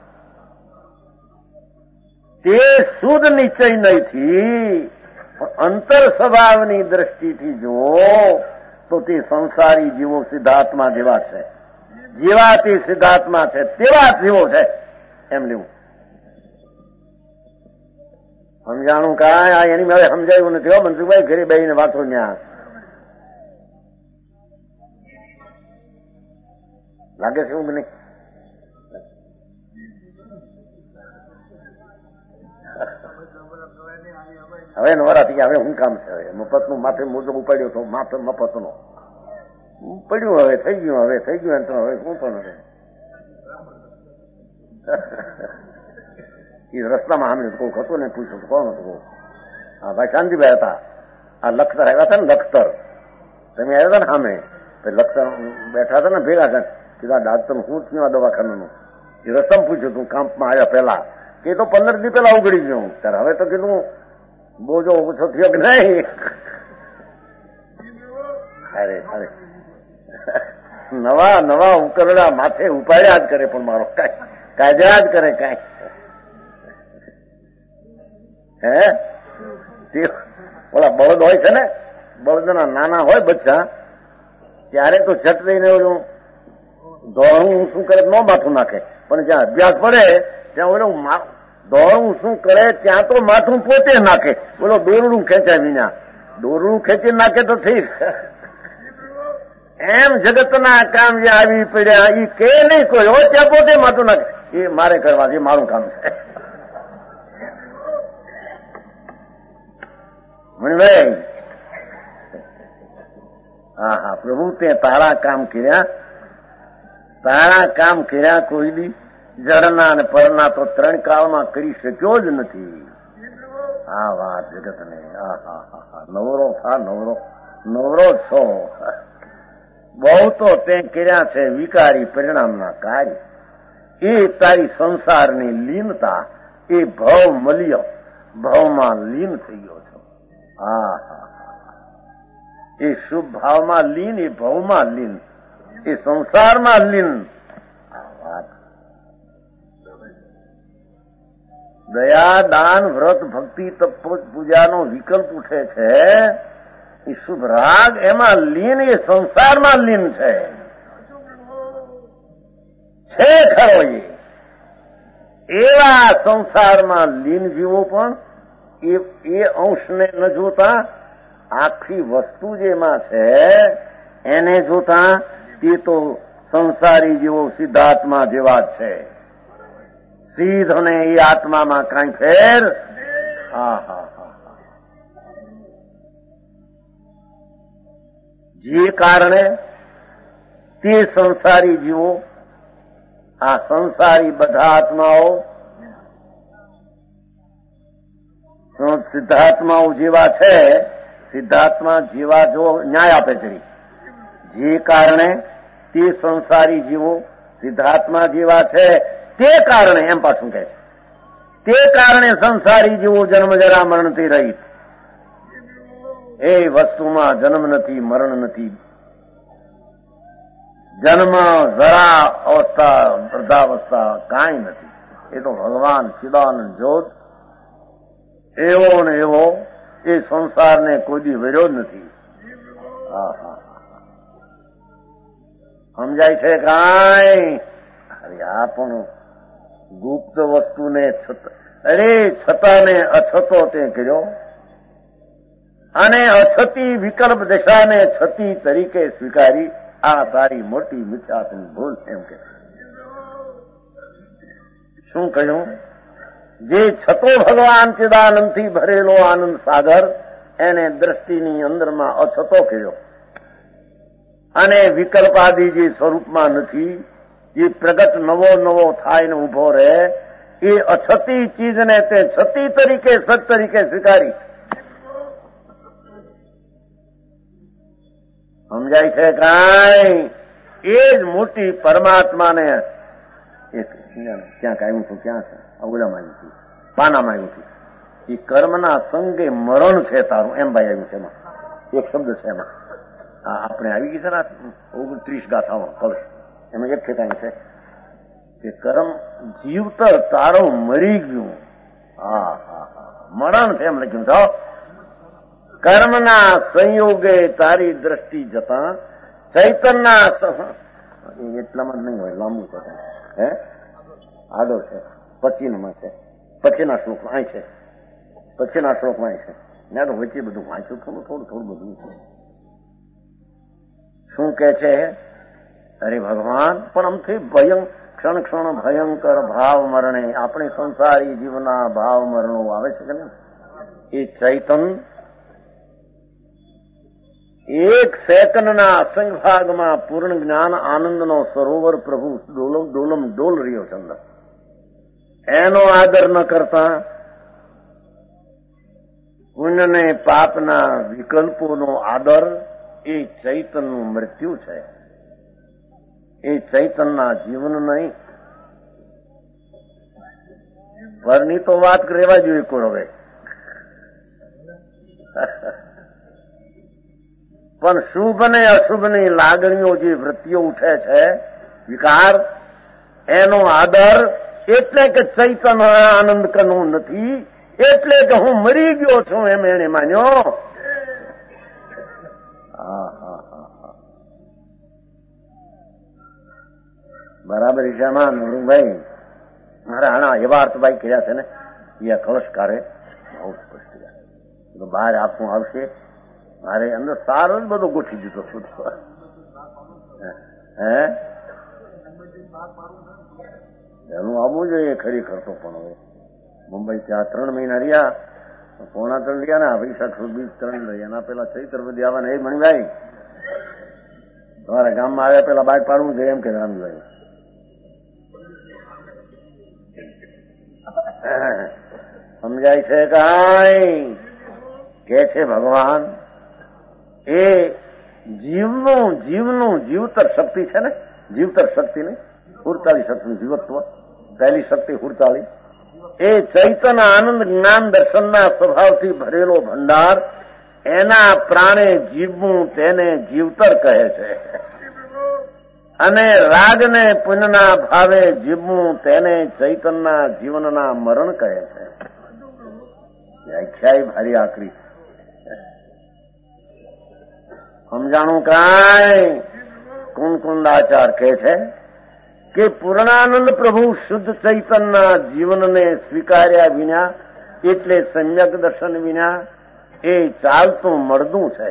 તે શુદ્ધ નિશ્ચય નહીંથી અંતર સ્વભાવની દ્રષ્ટિથી જુઓ તો તે સંસારી જીવો સિદ્ધાત્મા જેવા છે. જેવા તે સિદ્ધાત્મા છે તેવા જીવો છે એમ લેવું. સમજાણું કાંઈ? આ એની મારે સમજાયું નથી હો મનસુખભાઈ. ઘરે બેહીને વાંચો ન્યા લાગે છે એવું નહીં. હવે નવરાત્રી હવે હું કામ છે? હવે મફતનું માથે મોજો ઉપાડ્યો તો માથે મફતનો પડ્યું. હવે થઈ ગયું, હવે થઈ ગયું. તો હવે શું પણ હવે એ રસ્તામાં સામે કોઈ હતું ને પૂછ્યું તો કોણ હતું? હા ભાઈ શાંતિભાઈ હતા. આ લખતર આવ્યા હતા ને લખતર તમે આવ્યા હતા ને સામે લખતર બેઠા હતા ને ભેગા હતા. કીધા ડાક્ટર શું થયું આ દવાખાનાનું? એ રસ્તામાં પૂછ્યું તું કામમાં આવ્યા પેલા કે તો પંદર દી પેલા ઉગડી ગયું. ત્યારે હવે તો કીધું બોજો ઓછો થયો કે નહીં? અરે અરે નવા નવા ઉકરડા માથે ઉપાડ્યા જ કરે પણ મારો કાયદા જ કરે કાંઈ. હે તે ઓલા બળદ હોય છે ને, બળદના નાના હોય બચ્ચા ત્યારે તો છટ રહીને ઓલું દોડવું શું કરે ન માથું નાખે, પણ જ્યાં અભ્યાસ પડે ત્યાં ઓલું દોડવું શું કરે ત્યાં તો માથું પોતે નાખે. બોલો દોરડું ખેંચાય વિના દોરડું ખેંચી નાખે તો ઠીક. એમ જગતના કામ જે આવી પડ્યા એ કે નહીં કોઈ હોય ત્યાં પોતે માથું નાખે. એ મારે કરવા છે, મારું કામ છે. મણિભાઈ હા હા પ્રભુ તે તારા કામ કર્યા, તારા કામ કર્યા કોઈ દી જળના અને પરના તો ત્રણ કાળમાં કરી શક્યો જ નથી. આ વાત જગતને હા હા હા હા નવરો થા નવરો નવરો છો. બહુ તો તે કર્યા છે વિકારી પરિણામના કાર્ય. એ તારી સંસારની લીનતા એ ભવ મળ્યો, ભવમાં લીન થઈ ગયો છો. હા હા એ શુભ ભાવમાં લીન, એ ભવમાં લીન, એ સંસારમાં લીન. દયા દાન વ્રત ભક્તિ તપ પૂજાનો વિકલ્પ ઉઠે છે એ શુભ રાગ એમાં લીન, એ સંસારમાં લીન છે. છે ખરો એ એવા સંસારમાં લીન જીવો પણ એ એ અંશને ન જોતા આખી વસ્તુ જેમાં છે એને જોતા તે તો સંસારી જેવો સિદ્ધાત્મા જેવા જ છે. સીધ ને એ આત્મામાં કાંઈ ફેર હા હા હા જે કારણે તે સંસારી જીવો આ સંસારી બધા આત્માઓ સિદ્ધાર્થમાં જેવા છે, સિદ્ધાર્થમાં જેવા જો ન્યાય આપે છે, જે કારણે તે સંસારી જીવો સિદ્ધાર્થમાં જેવા છે તે કારણે, એમ પાછું કહે છે, તે કારણે સંસારી જીવો જન્મ જરા મરણથી રહિત. એ વસ્તુમાં જન્મ નથી, મરણ નથી, જન્મ જરા અવસ્થા વૃદ્ધાવસ્થા કાંઈ નથી. એ તો ભગવાન ચિદાનંદ જ્યોત એવો ને એવો એ સંસારને કોઈ દી વર્યો જ નથી. હા હા સમજાય છે કાંઈ? અરે આ પણ ગુપ્ત વસ્તુને અરે છતાને અછતો તે કર્યો અને અછતી વિકલ્પ દશાને છતી તરીકે સ્વીકારી. આ તારી મોટી મિથ્યાત્વની ભૂલ. એમ કે શું કહ્યું? જે છતો ભગવાન ચિદાનંદથી ભરેલો આનંદ સાગર એને દ્રષ્ટિની અંદરમાં અછતો કર્યો અને વિકલ્પાદી જે સ્વરૂપમાં નથી, એ પ્રગટ નવો નવો થાય ને ઉભો રહે, એ અછતી ચીજને તે છતી તરીકે સત તરીકે સ્વીકારી. સમજાય છે કાંઈ? એ જ મોટી પરમાત્માને એક ક્યાંક આવ્યું હતું, ક્યાં છે અવડામાં આવ્યું હતું, પાનામાં આવ્યું હતું, એ કર્મના સંગે મરણ છે તારું, એમ ભાઈ આવ્યું છે. એમાં એક શબ્દ છે, એમાં આપણે આવી ગઈ છે ને ઓગણત્રીસ ગાથામાં કલશ, એમાં એક ઠેકાણ છે કે કર્મ જીવતર તારું મરી ગયું. હા હા હા મરણ છે એમ લખ્યું છે. કર્મના સંયોગે તારી દ્રષ્ટિ જતા ચૈતનના એટલામાં નહીં હોય, લાંબુ છે હે, આગળ છે, પછીનામાં છે, પછીના શ્લોકમાં અહીં છે, પછીના શ્લોકમાં અહીં છે. ત્યાં તો વચ્ચે બધું વાંચ્યું, થોડું થોડું થોડું બધું છે. શું કે છે? અરે ભગવાન પણ આમથી ભયં ક્ષણ ક્ષણ ભયંકર ભાવ મરણે, આપણે સંસારી જીવના ભાવ મરણો આવે છે કે નહીં, એ ચૈતન એક સેકન્ડના અસંખ્ય ભાગમાં પૂર્ણ જ્ઞાન આનંદનો સરોવર પ્રભુ ડોલમ ડોલમ ડોલ રહ્યો છે અંદર. એનો આદર ન કરતા પુણ્ય ને પાપના વિકલ્પોનો આદર એ ચૈતનનું મૃત્યુ છે. એ ચૈતનના જીવન નહીં. પરની તો વાત રહેવા જોઈએ કોણ હવે, પણ શુભ ને અશુભની લાગણીઓ જે વૃત્તિઓ ઉઠે છે, વિકાર, એનો આદર એટલે કે ચૈતન આનંદ કરવું નથી, એટલે કે હું મરી ગયો છું એમ એને માન્યો. હા હા હા હા બરાબર છે. આમાં નરુભાઈ મારા આણા એવા અર્થભાઈ કર્યા છે ને, એ કળશકારે બહુ સ્પષ્ટ કર્યા. બહાર આપવું આવશે, મારે અંદર સારો જ બધો ગોઠવી દીધો છું. હે એનું આવવું જોઈએ ખરેખર. તો પણ હવે મુંબઈ ત્યાં ત્રણ મહિના રહ્યા, પોણા ત્રણ રહ્યા ને પૈસા સુધી ત્રણ રહ્યા, એના પેલા ચૈત્ર બધી આવવાના. એ મણિભાઈ તમારા ગામમાં આવ્યા પેલા બાદ પાડવું જોઈએ એમ કે રામભાઈ સમજાય છે કાંઈ? કે છે ભગવાન એ જીવનું જીવનું જીવતર શક્તિ છે ને, જીવતર શક્તિ ને હુરતાળી શક્તિ, જીવત્વ પહેલી શક્તિ હુરતાળી, એ ચૈતન્ય આનંદ જ્ઞાન દર્શનના સ્વભાવથી ભરેલો ભંડાર, એના પ્રાણે જીવવું તેને જીવતર કહે છે. અને રાગને પુણ્યના ભાવે જીવવું તેને ચૈતનના જીવનના મરણ કહે છે. વ્યાખ્યાય ભારી આકરી. સમજાણું કાંઈ? કુંકુંદાચાર કહે છે કે પૂર્ણાનંદ પ્રભુ શુદ્ધ ચૈતનના જીવનને સ્વીકાર્યા વિના, એટલે સમ્યક દર્શન વિના એ ચાલતું મળદું છે.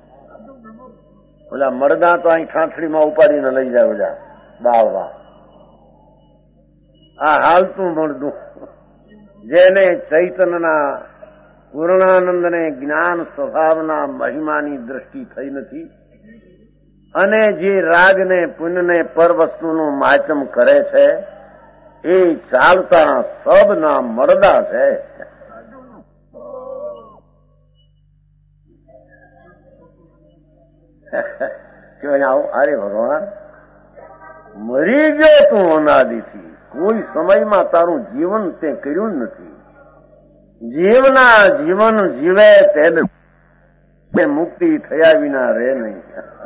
ઓલા મળદા તો અહીં ઠાઠડીમાં ઉપાડીને લઈ જાય ઓલા બાવવા. આ હાલતું મળદું જેને ચૈતનના પૂર્ણાનંદને જ્ઞાન સ્વભાવના મહિમાની દ્રષ્ટિ થઈ નથી, અને જે રાગને પુણ્યને પર વસ્તુનું માચમ કરે છે, એ ચાલતા સબના મળદા છે. કે આવું અરે ભગવાન મરી ગયો તું અનાદિથી, કોઈ સમયમાં તારું જીવન તે કર્યું નથી. જીવના જીવન જીવે તેને મુક્તિ થયા વિના રહે નહીં.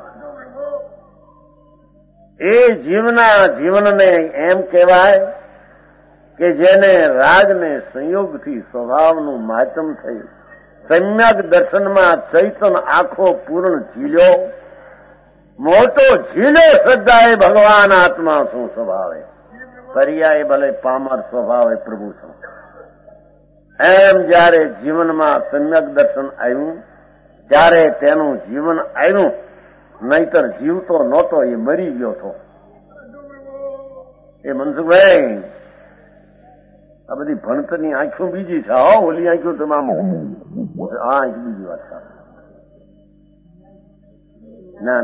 એ જીવના જીવનને એમ કહેવાય કે જેને રાગને સંયોગથી સ્વભાવનું માચમ થઈ સમ્યક દર્શનમાં ચૈતન આખો પૂર્ણ ઝીલ્યો, મોટો ઝીલો શ્રદ્ધાએ ભગવાન આત્મા શું સ્વભાવે, પર્યાય ભલે પામર સ્વભાવે પ્રભુ શું. એમ જયારે જીવનમાં સમ્યક દર્શન આવ્યું ત્યારે તેનું જીવન આવ્યું, નહીતર જીવતો નહોતો, એ મરી ગયો હતો. એ મનસુખભાઈ આ બધી ભણતરની આંખો બીજી છે, હો ઓલી આંખો તમામ આ આંખ બીજી વાત છે. જ્ઞાન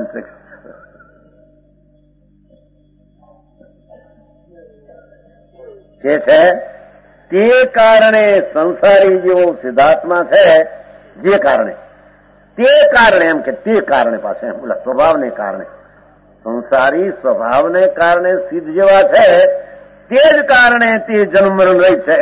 જે છે તે કારણે સંસારી જેવો સિદ્ધાર્થમાં છે, જે કારણે તે કારણે એમ કે તે કારણે પાસે એમ બોલા સ્વભાવને કારણે સંસારી સ્વભાવને કારણે સિદ્ધ જેવા છે, તે જ કારણે તે જન્મ મરણ રહી છે.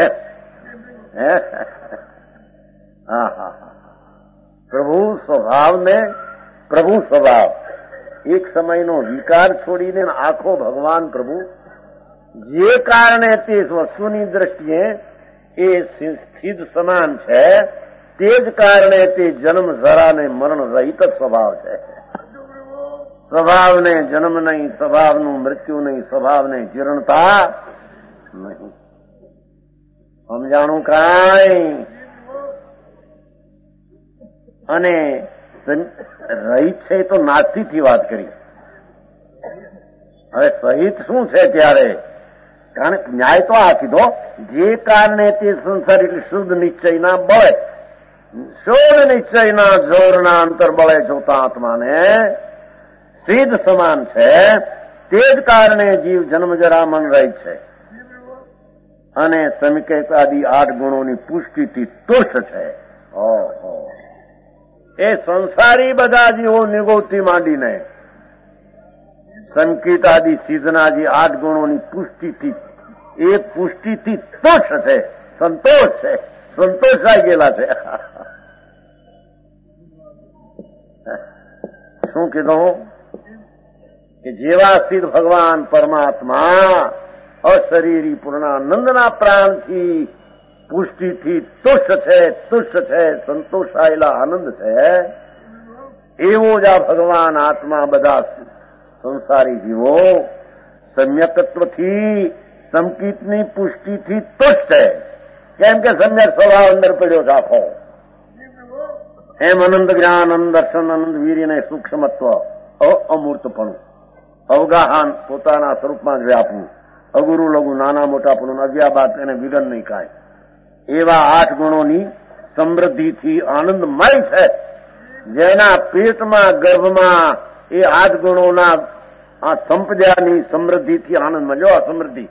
હા હા પ્રભુ સ્વભાવને પ્રભુ સ્વભાવ એક સમયનો વિકાર છોડીને આખો ભગવાન પ્રભુ, જે કારણે તે વસ્તુની દ્રષ્ટિએ એ સિદ્ધ સમાન છે, તે જ કારણે તે જન્મ જરા ને મરણ રહિત જ સ્વભાવ છે. સ્વભાવને જન્મ નહીં, સ્વભાવનું મૃત્યુ નહીં, સ્વભાવને જીર્ણતા નહીં. સમજાણું કાંઈ. અને રહિત છે તો નાસ્તિકથી વાત કરી. હવે સહિત શું છે ત્યારે, કારણ કે ન્યાય તો આ કીધો, જે કારણે તે સંસાર એટલે શુદ્ધ નિશ્ચયના બળે, શુદ્ધ નિશ્ચયના જોરના અંતર બળે જોતા આત્માને સિદ્ધ સમાન છે, તે જ કારણે જીવ જન્મ જરા મન રહી છે. અને સમિકેત આદિ આઠ ગુણોની પુષ્ટિથી તુષ્ટ છે. ઓહો, એ સંસારી બધા જીવો નિગોથી માંડીને સંકિત આદિ સિદ્ધના જે આઠ ગુણોની પુષ્ટિથી, એ પુષ્ટિથી તુષ્ટ છે, સંતોષ છે, સંતોષાઈ ગયેલા છે. શું કીધું કે જેવા સિદ્ધ ભગવાન પરમાત્મા અશરીરી પૂર્ણાનંદના પ્રાણથી પુષ્ટિથી તુષ્ટ છે, તુષ્ટ છે, સંતોષાયેલા આનંદ છે, એવો જ આ ભગવાન આત્મા બધા સંસારી જીવો સમ્યકત્વથી સંકિતની પુષ્ટિથી તુષ્ટ છે. કેમ કે સમ્યક સ્વભાવ અંદર પડ્યો છે આખો. એમ અનંત જ્ઞાન, અનંત દર્શન, અનંત વીર્ય ને સૂક્ષ્મત્વ, અમૂર્તપણું, અવગાહન પોતાના સ્વરૂપમાં જ વ્યાપવું, અગુરુ લઘુ નાના મોટાપણું, અવ્યાબાદ એને વિઘન નહીં કાંઈ, એવા આઠ ગુણોની સમૃદ્ધિથી આનંદમય છે. જેના પેટમાં ગર્ભમાં એ આઠ ગુણોના આ સંપદાની સમૃદ્ધિથી આનંદ મળ્યો. આ સમૃદ્ધિ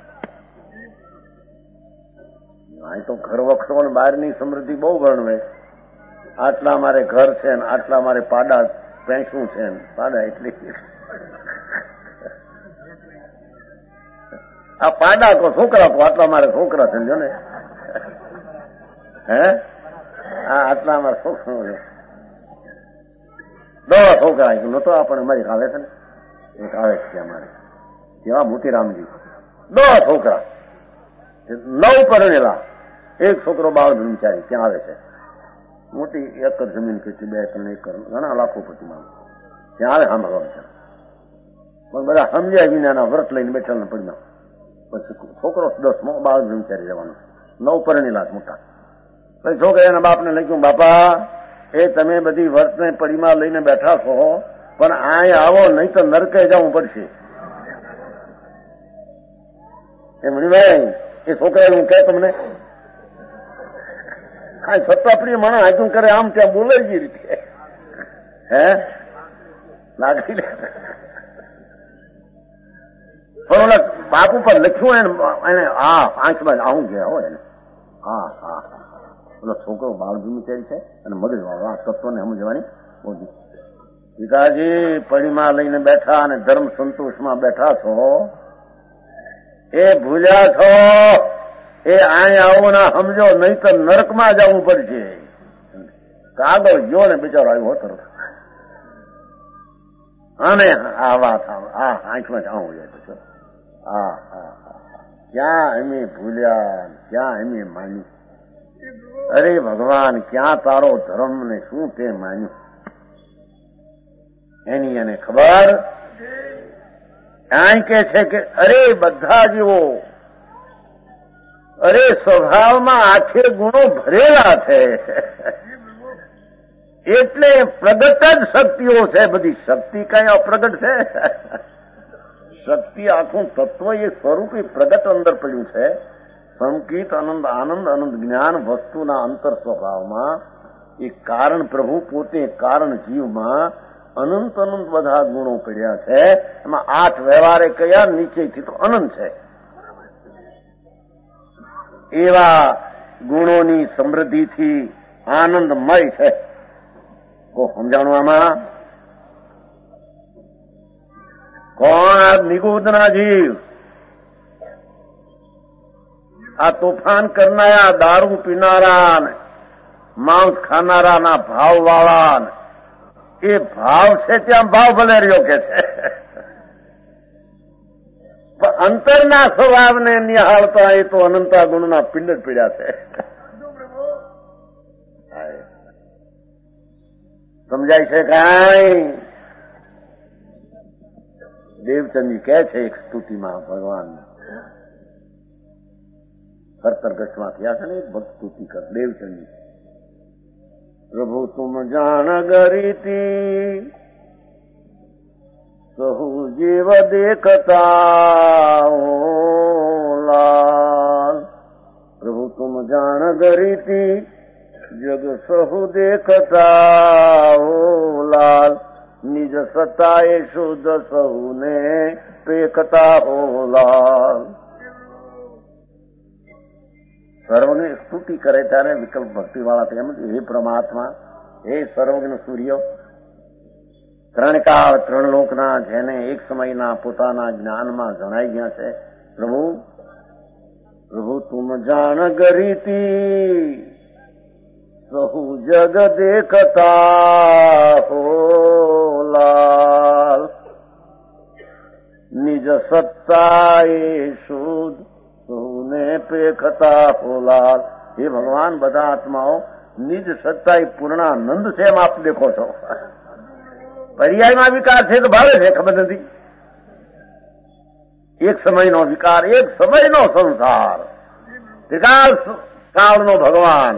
અહીં તો ઘર વખરો ને બહારની સમૃદ્ધિ બહુ વર્ણવે. આટલા મારે ઘર છે ને આટલા મારે પાડા પેંસું છે ને પાડા એટલી આ પાડા કો છોકરા કો આટલા મારે છોકરા સમજો ને, હે આ આટલા મારે છોકરો છે, દસ છોકરા નતો આપણને મારી આવે છે ને, એક આવે છે અમારે કેવા મોતીરામજી, દસ છોકરા, નવ પરણેલા, એક છોકરો બાળ બ્રહ્મચારી ત્યાં આવે છે. મોટી એકર જમીન ખેતી, બે ત્રણ એકર, ઘણા લાખો પતિમાં ત્યાં આવે સાંભળવા છે. પણ બધા સમજ્યા વિનાના વ્રત લઈને બેઠા ને પડીમાં, પછી છોકરો દસમો બાળ બ્રહ્મચારી રહેવાનો, નવ પરણેલા મોટા. પછી છોકરા એના બાપને લખ્યું, બાપા એ તમે બધી વ્રતને પડીમાં લઈને બેઠા છો, પણ આ આવો નહીં તો નરકે જવું પડશે. એ મણિભાઈ એ છોકરા હું કહે તમને આ સત્તાપ્રિય માણસ હાજુ કરે આમ ત્યાં બોલે જ રીતે, હે લાગી પણ ઓલા બાપુ પર લખ્યું એને આ આંખમાં આવું ગયા હોય એને, હા હા ઓલો છોકરો બાળ બ્રહ્મચારી છે અને મગજ વાળો આ તત્વને સમજવાની ઓછી. પિતાજી પડીમાં લઈને બેઠા અને ધર્મ સંતોષમાં બેઠા છો, એ ભૂલ્યા છો. એ અહીં આવો ના સમજો, નહીં તો નરકમાં જવું પડશે. કાગળ ગયો ને બિચારો આવ્યો તરત. અને આ વાત આ આંખમાં આવું જાય તો હા હા ક્યાં એમે ભૂલ્યા, ક્યાં એમે માન્યું. અરે ભગવાન, ક્યાં તારો ધર્મ ને શું તે માન્યું એની એને ખબર. અહીં કે છે કે અરે બધા જીવો, અરે સ્વભાવમાં આખે ગુણો ભરેલા છે, એટલે પ્રગટ જ શક્તિઓ છે. બધી શક્તિ કઈ અપ્રગટ છે? શક્તિ આખું તત્વ એ સ્વરૂપે પ્રગટ અંદર પડ્યું છે. સંકિત આનંદ આનંદ આનંદ જ્ઞાન વસ્તુના અંતર સ્વભાવમાં એ કારણ પ્રભુ પોતે કારણ જીવમાં અનંત અનંત બધા ગુણો પડ્યા છે. એમાં આઠ વ્યવહારે કયા નીચેથી તો અનંત છે. એવા ગુણોની સમૃદ્ધિથી આનંદમય છે. કો સમજાણું આમાં? કોણ આ નિગુદના જીવ? આ તોફાન કરનારા, દારૂ પીનારા, માંસ ખાનારાના ભાવ વાળા, એ ભાવ છે ત્યાં ભાવ ભલે રહ્યો કે છે, પણ અંતરના સ્વભાવને નિહાળતા એ તો અનંતા ગુણના પિંડ જ પીડ્યા છે. સમજાય છે કાંઈ? દેવચંદી કહે છે એક સ્તુતિમાં ભગવાન કર્તરગસમાં થયા છે ને, એક ભક્ત સ્તુતિ કર દેવચંદી. પ્રભુ તુમ જાણ ગરીતી સહુ જીવ દેખતા લાલ. પ્રભુ તુમ જાણ ગરીતી જગ સહુ દેખતા લાલ. નિજ સત્તાએ શુદ્ધ સહુને પેખતા હો લાલ. સર્વને સ્તુતિ કરે ત્યારે વિકલ્પ ભક્તિ વાળા તેમ હે પરમાત્મા, હે સર્વજ્ઞ સૂર્ય, ત્રણ કાળ ત્રણ લોકના જેને એક સમયના પોતાના જ્ઞાનમાં જણાઈ ગયા છે. પ્રભુ પ્રભુ તુમ જાણ ગરીતી સહુ જગ દેખતા હો લાલ. નિજ સત્તા એ શુદ્ધ સૌને પેખતા હો લાલ. હે ભગવાન, બધા આત્માઓ નિજ સત્તા એ પૂર્ણાનંદ છે એમ આપ દેખો છો. પર્યાયમાં વિકાર છે તો ભાવે છે, ખબર નથી. એક સમયનો વિકાર, એક સમયનો સંસાર, ત્રિકાળ કાળનો ભગવાન.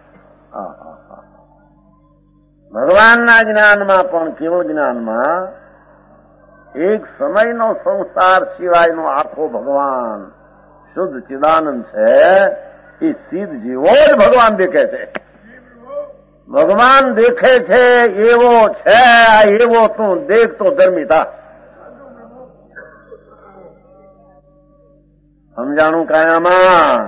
ભગવાનના જ્ઞાનમાં પણ કેવળ જ્ઞાનમાં એક સમયનો સંસાર સિવાયનો આખો ભગવાન શુદ્ધ ચિદાનંદ છે. એ સિદ્ધ જીવો જ ભગવાન દેખે છે. ભગવાન દેખે છે એવો છે. આ એવો તું દેખતો ધર્મિતા. સમજાણું કાયામાં?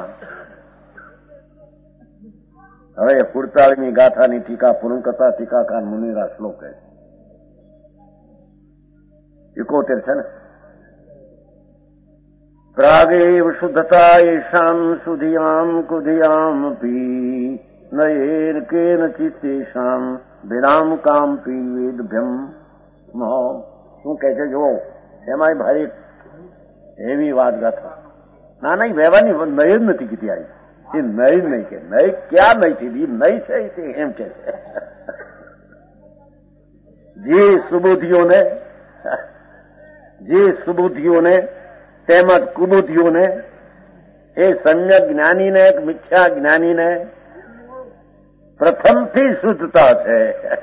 હવે ફૂરતાળીની ગાથાની ટીકા પૂર્ણ કરતા ટીકાકાર મુનિરા શ્લોક છે. એકોતેર છે ને. પ્રાગેવ શુદ્ધતા યેષામ સુધિયામ કુધિયામ પી નયેર કેન ચિત્તેષામ વિરામ કામ પી વેદભ્યમ. શું કહે છે જુઓ, એમાંય ભારી એવી વાત ગાથા. ના નહીં, વ્યવહારની નય જ નથી કીધી આવી. એ નય નહીં કે નય ક્યાં નહીં કીધી, નય છે તે એમ કે છે. જે સુબુદ્ધિઓને જે સુબુદ્ધિઓને તેમજ કુબુદ્ધિઓને, એ સમ્યક જ્ઞાનીને મિથ્યા જ્ઞાનીને પ્રથમથી શુદ્ધતા છે.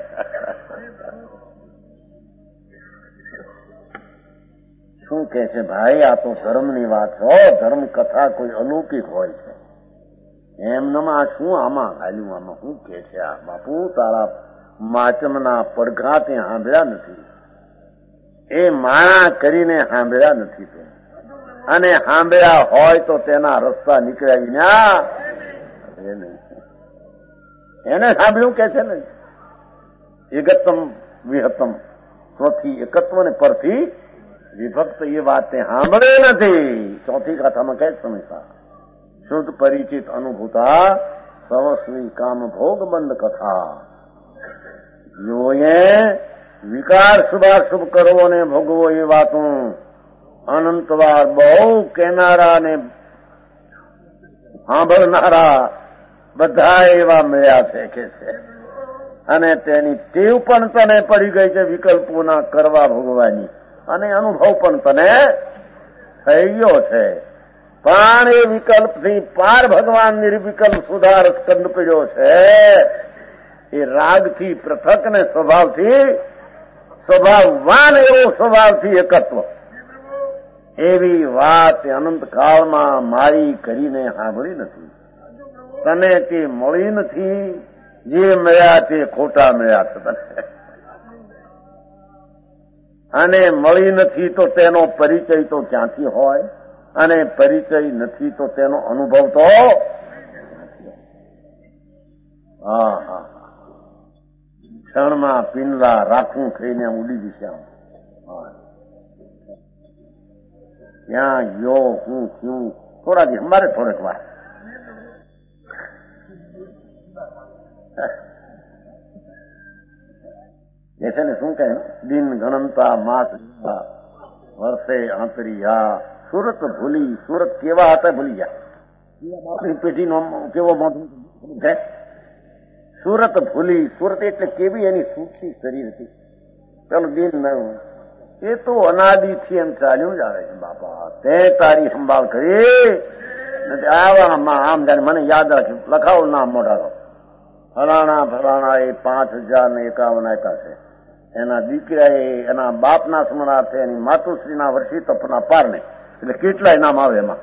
શું કે છે ભાઈ? આ તો ધર્મની વાત છે. ધર્મ કથા કોઈ અલૌકિક હોય છે. એમનામાં શું આમાં હાલ્યું? આમાં શું કે છે? આ બાપુ તારા માચમના પડઘા તે સાંભળ્યા નથી, એ માણા કરીને સાંભળ્યા નથી તે. અને સાંભળ્યા હોય તો તેના રસ્તા નીકળ્યા એને સાંભળ્યું કે છે ને. એગતમ વિહતમ સ્વથી એકત્વ ને પરથી વિભક્ત એ વાત તે સાંભળે નથી. ચોથી કથામાં કહે સમીસા શુદ્ધ પરિચિત અનુભૂતા સવસ્વી કામ ભોગ બંધ કથા. જોએ વિકાર શુભાશુભ કરવો ને ભોગવો એ વાતો અનંતવાર બહુ કહેનારા ને સાંભળનારા બધા એવા મળ્યા છે કે છે. અને તેની ટેવ પણ તને પડી ગઈ છે વિકલ્પોના કરવા ભોગવાની, અને અનુભવ પણ તને થઈ ગયો છે. પણ એ વિકલ્પથી પાર ભગવાન નિર્વિકલ્પ સુધાર સ્કંદ પડ્યો છે. એ રાગથી પૃથક ને સ્વભાવથી સ્વભાવવાન એવો સ્વભાવથી એકત્વ, એવી વાત અનંતકાળમાં મારી કરીને સાંભળી નથી. તને તે મળી નથી. જે મળ્યા તે ખોટા મળ્યા છે તને, અને મળી નથી તો તેનો પરિચય તો ક્યાંથી હોય, અને પરિચય નથી તો તેનો અનુભવ તો હા હા ક્ષણમાં પિંડલા રાખું ખાઈને ઉડી દિશા ત્યાં યો હું થયું થોડા દી અમારે થોડેક વાર એ છે ને શું કહે દિન ગણનતા માસ વર્ષે આંતરિયા સુરત ભૂલી. સુરત કેવા હતા ભૂલી ગયા. પેઢીનો કેવો મોઢું છે સુરત ભૂલી. સુરત એટલે કેવી એની સુરતી શરીર હતી. પેલું દિન નવું એ તો અનાદિથી એમ ચાલ્યું જ આવે છે. બાપા તે તારી સંભાળ કરી આવામાં આમ જાણે મને યાદ રાખ્યું લખાવું નામ મોઢાનો ફલાણા ફલાણા એ પાંચ હજાર ને એકાવન આપ્યા છે. એના દીકરાએ એના બાપના સ્મરણાર્થે એની માતુશ્રીના વર્ષી તપના પારને એટલે કેટલાય નામ આવે એમાં.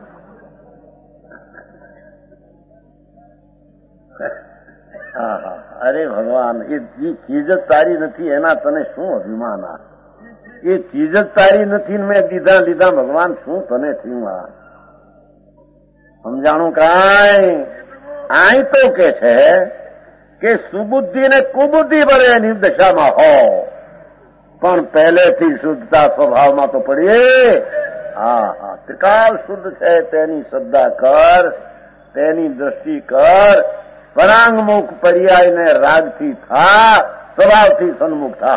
હા હા અરે ભગવાન એ જે ચીજ જ તારી નથી એના તને શું અભિમાન? આ એ ચીજ જ તારી નથી મેં દીધા લીધા ભગવાન શું તને થયું? આ સમજાણું કાંઈ? આય તો કે છે કે સુબુદ્ધિ ને કુબુદ્ધિ ભરે એની દશામાં હો, પણ પહેલેથી શુદ્ધતા સ્વભાવમાં તો પડીએ. હા હા ત્રિકાળ શુદ્ધ છે તેની શ્રદ્ધા કર, તેની દ્રષ્ટિ કર. પરાંગમુખ પર્યાયને રાગથી થા, સ્વભાવથી સન્મુખ થા.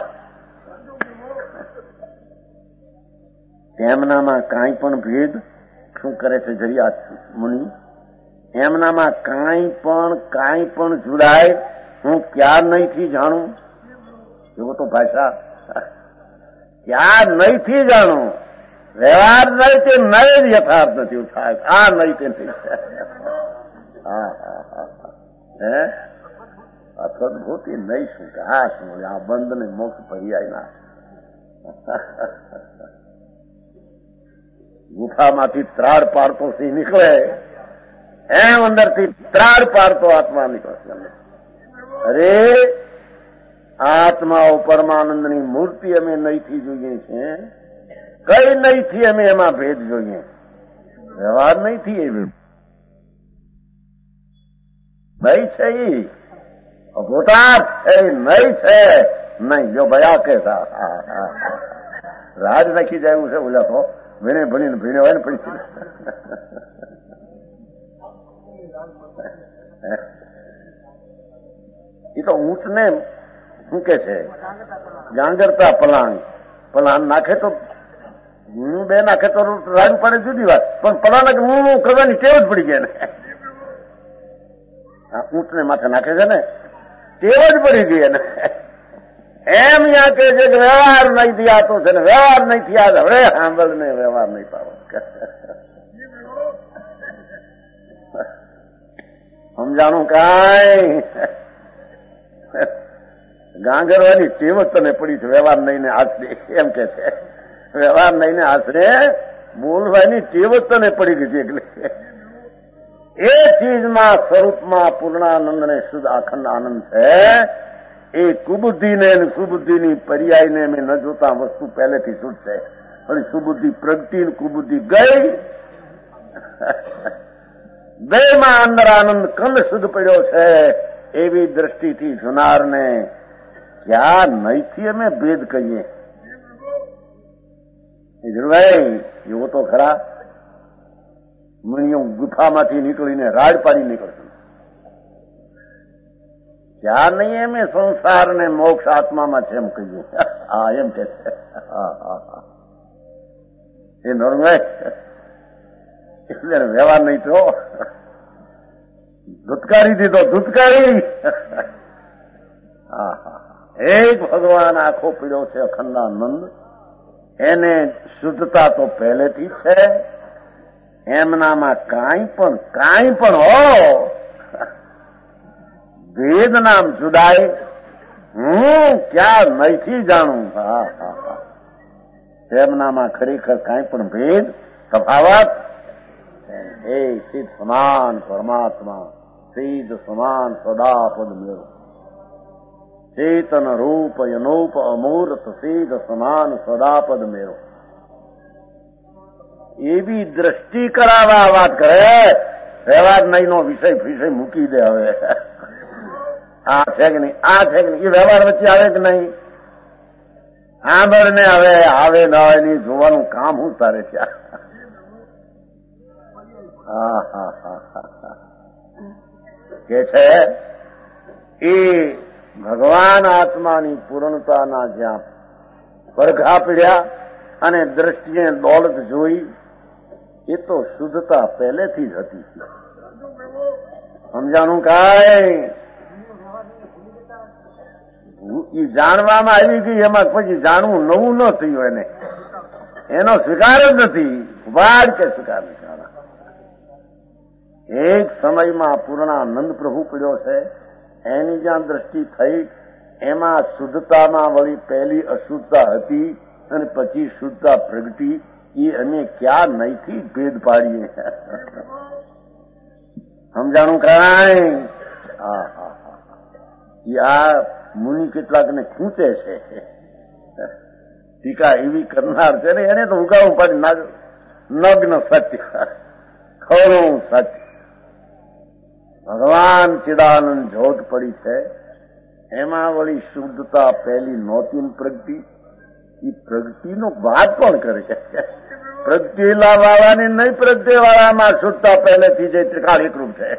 તેમનામાં કાંઈ પણ ભેદ શું કરે છે જરિયા મુનિ? એમનામાં કાંઈ પણ કાંઈ પણ જુદાય હું ક્યાં નહીંથી જાણું? એવો તો ભાષા ક્યાં નહીંથી જાણું. વ્યવહાર નહીં તે નહીં જ યથાર્થ નથી થાય. આ નહીં તે નહીં. હા હા હા હે અસદભૂતિ નહીં શું કે હા શું આ બંધ ને મોક્ષ પર્યાયના ગુફામાંથી ત્રાડ પાડતો સિંહ નીકળે એમ અંદરથી ત્રાડ પાડતો આત્મા નીકળશે. અરે આત્માઓ પરમાનંદની મૂર્તિ અમે નહીંથી જોઈએ છીએ. કઈ નહીંથી અમે એમાં ભેદ જોઈએ? વ્યવહાર નહીંથી એવી નહીં છે. એ અભૂતાર્થ છે નહીં છે નહીં. જો ભયા કે રાજ નાખી જાય એવું છે. બોલ્યા તો ભીણે ભણીને ભીણે હોય ને પછી એ તો ઊંટ ને શું કે છે ગાંગરતા પલાંગ. પલાંગ નાખે તો હું બે નાખે તો રાડ પડે જુદી વાત, પણ પલાંગ હું કરવાની ટેવ જ પડી ગયા ને. ઊંટ ને માથે નાખે છે ને ટેવ જ પડી ગઈ ને. એમ યા કે છે કે વ્યવહાર નહીં થયા તો છે ને વ્યવહાર નહીં થયા હવે સાંભળ ને વ્યવહાર નહીં પાડો. સમજાણું કાંઈ? ગાંગરવાની ટેવ જ તને પડી છે. વ્યવહાર નહીં ને આશરે એમ કે છે. વ્યવહાર નહીં ને આશરે બોલવાની ટેવ જ તને પડી ગઈ છે. એટલે એ ચીજમાં સ્વરૂપમાં પૂર્ણાનંદ ને શુદ્ધ અખંડ આનંદ છે. એ કુબુદ્ધિને સુબુદ્ધિની પર્યાયને અમે ન જોતા વસ્તુ પહેલેથી શુદ્ધ છે. પણ સુબુદ્ધિ પ્રગટી કુબુદ્ધિ ગઈ. બેમાં અંદર આનંદ કંદ શુદ્ધ પડ્યો છે. એવી દ્રષ્ટિથી જોનારને ક્યાં નહીંથી અમે ભેદ કહીએ? ધીરુભાઈ એવો તો ખરા, મુનિઓ ગુફામાંથી નીકળીને રાડ પાડી નીકળશે. ક્યાં નહીં એમ સંસાર ને મોક્ષ આત્મામાં છે એમ કહીએ. હા એમ કે છે. હા હા હા એ નોર્મલ એટલે વ્યવહાર નહીં તો ધુતકારી દીધો, ધુતકારી. હા હા એક ભગવાન આખો પીડ્યો છે અખંડાનંદ, એને શુદ્ધતા તો પહેલેથી છે, એમનામાં કાંઈ પણ કાંઈ પણ હો ભેદ નામ જુદાય હું ક્યાં નહીંથી જાણું. હા હા હા એમનામાં ખરેખર કાંઈ પણ ભેદ તફાવત એ સિદ્ધ સમાન પરમાત્મા, સિદ્ધ સમાન સદા પદ મેળો, ચેતન રૂપ અનુપ અમૂર્ત સિદ્ધ સમાન સદા પદ મેળો. એવી દ્રષ્ટિ કરાવવા વાત કરે. વ્યવહાર નહીં નો વિષય વિષય મૂકી દે. હવે આ છે કે નહીં, આ છે કે નહીં, એ વ્યવહાર વચ્ચે આવે કે નહીં? આંબળ ને હવે આવે ન આવે નહીં જોવાનું કામ હું તારે ત્યાં. હા હા હા હા કે છે એ ભગવાન આત્માની પૂર્ણતાના જ્યાં પડઘા પીડ્યા અને દ્રષ્ટિએ દોલત જોઈ, એ તો શુદ્ધતા પહેલેથી જ હતી. સમજાણું કાંઈ? એ જાણવામાં આવી ગઈ, એમાં પછી જાણવું નવું ન થયું. એને એનો સ્વીકાર જ નથી. વાડ કે સ્વીકાર નથી. એક સમયમાં પૂર્ણાનંદ પ્રભુ પીડ્યો છે, એની જ્યાં દ્રષ્ટિ થઈ એમાં શુદ્ધતામાં વળી પહેલી અશુદ્ધતા હતી અને પછી શુદ્ધતા પ્રગટી. એ અમે ક્યાં નહીંથી ભેદ પાડીએ? સમજાણું કાંઈ? હા હા હા એ આ મુનિ કેટલાકને ખૂંચે છે. ટીકા એવી કરનાર છે ને એને તો ઉગાવું પાડી નગ્ન સત્ય, ખરું સત્ય. ભગવાન ચિદાનંદ જ્યોત પડી છે, એમાં વળી શુદ્ધતા પહેલી નહોતી પ્રગતિ. એ પ્રગતિનો વાત પણ કરે છે. પ્રગતિલા વાળાની નહીં, પ્રગતિ વાળામાં શુદ્ધતા પહેલેથી જે ત્રિકાળિક રૂપ છે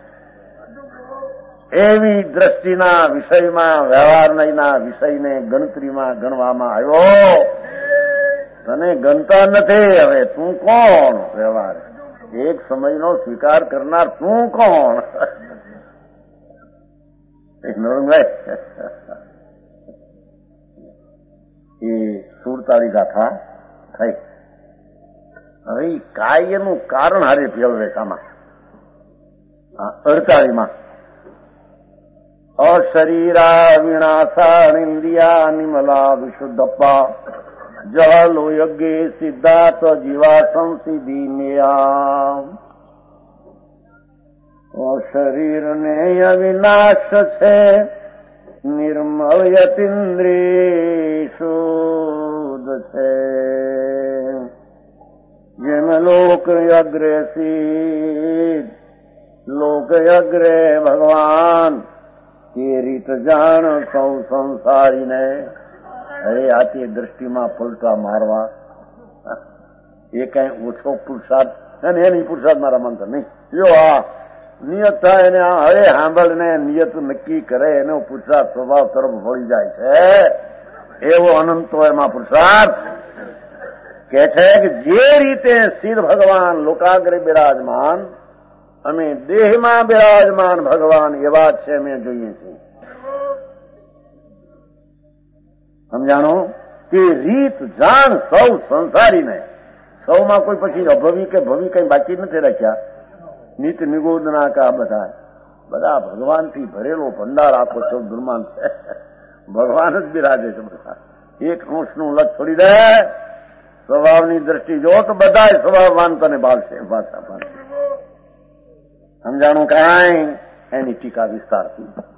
એવી દ્રષ્ટિના વિષયમાં વ્યવહાર નહીંના વિષયને ગણતરીમાં ગણવામાં આવ્યો. તને ગણતા નથી. હવે તું કોણ? વ્યવહાર એક સમયનો સ્વીકાર કરનાર તું કોણ? એ સુરતાળી ગાથા થઈ. હવે કાયનું કારણ હારે ફેરવે સામા અડતાળીમાં અશરીરા વિનાશાણિન્દ્રિયા નિમલા વિશુદ્ધપ્પા જલો યજ્ઞે સિદ્ધાર્થ જીવા સંસિધિ મેયા. શરીર ને અવિનાશ છે, નિર્મળ યતિન્દ્રિય શુદ્ધ છે. જેમ લોક અગ્રે સિદ્ધ લોક અગ્રે ભગવાન, તે રીત જાણ સૌ સંસારીને. અરે આથી દ્રષ્ટિમાં પલટા મારવા એ કઈ ઓછો પુરુષાર્થ અને એની પુરુષાર્થ મારા માનતા નહીં. જો આ નિયત થાય એને હવે સાંભળ ને નિયત નક્કી કરે એનો પુરુષાર્થ સ્વભાવ તરફ વળી જાય છે. એવો અનંતો એમાં પુરુષાર્થ કે છે કે જે રીતે સિદ્ધ ભગવાન લોકાગ્રે બિરાજમાન, અમે દેહમાં બિરાજમાન ભગવાન એવા જ છે, અમે જોઈએ છીએ. સમજાણો કે રીત જાણ સૌ સંસારીને. સૌમાં કોઈ પછી અભવી કે ભવી કઈ બાકી નથી રાખ્યા. નીત નિગોદના કા બધા બધા ભગવાનથી ભરેલો ભંડાર આખો સૌ દુર્માન છે. ભગવાન જ બિરાજે છે. બધા એક અંશનું લક્ષ છોડી દે, સ્વભાવની દ્રષ્ટિ જો તો બધા સ્વભાવ માનતાને ભાવશે. ભાષા ભાષા સમજાણું કાંઈ? એની ટીકા વિસ્તારથી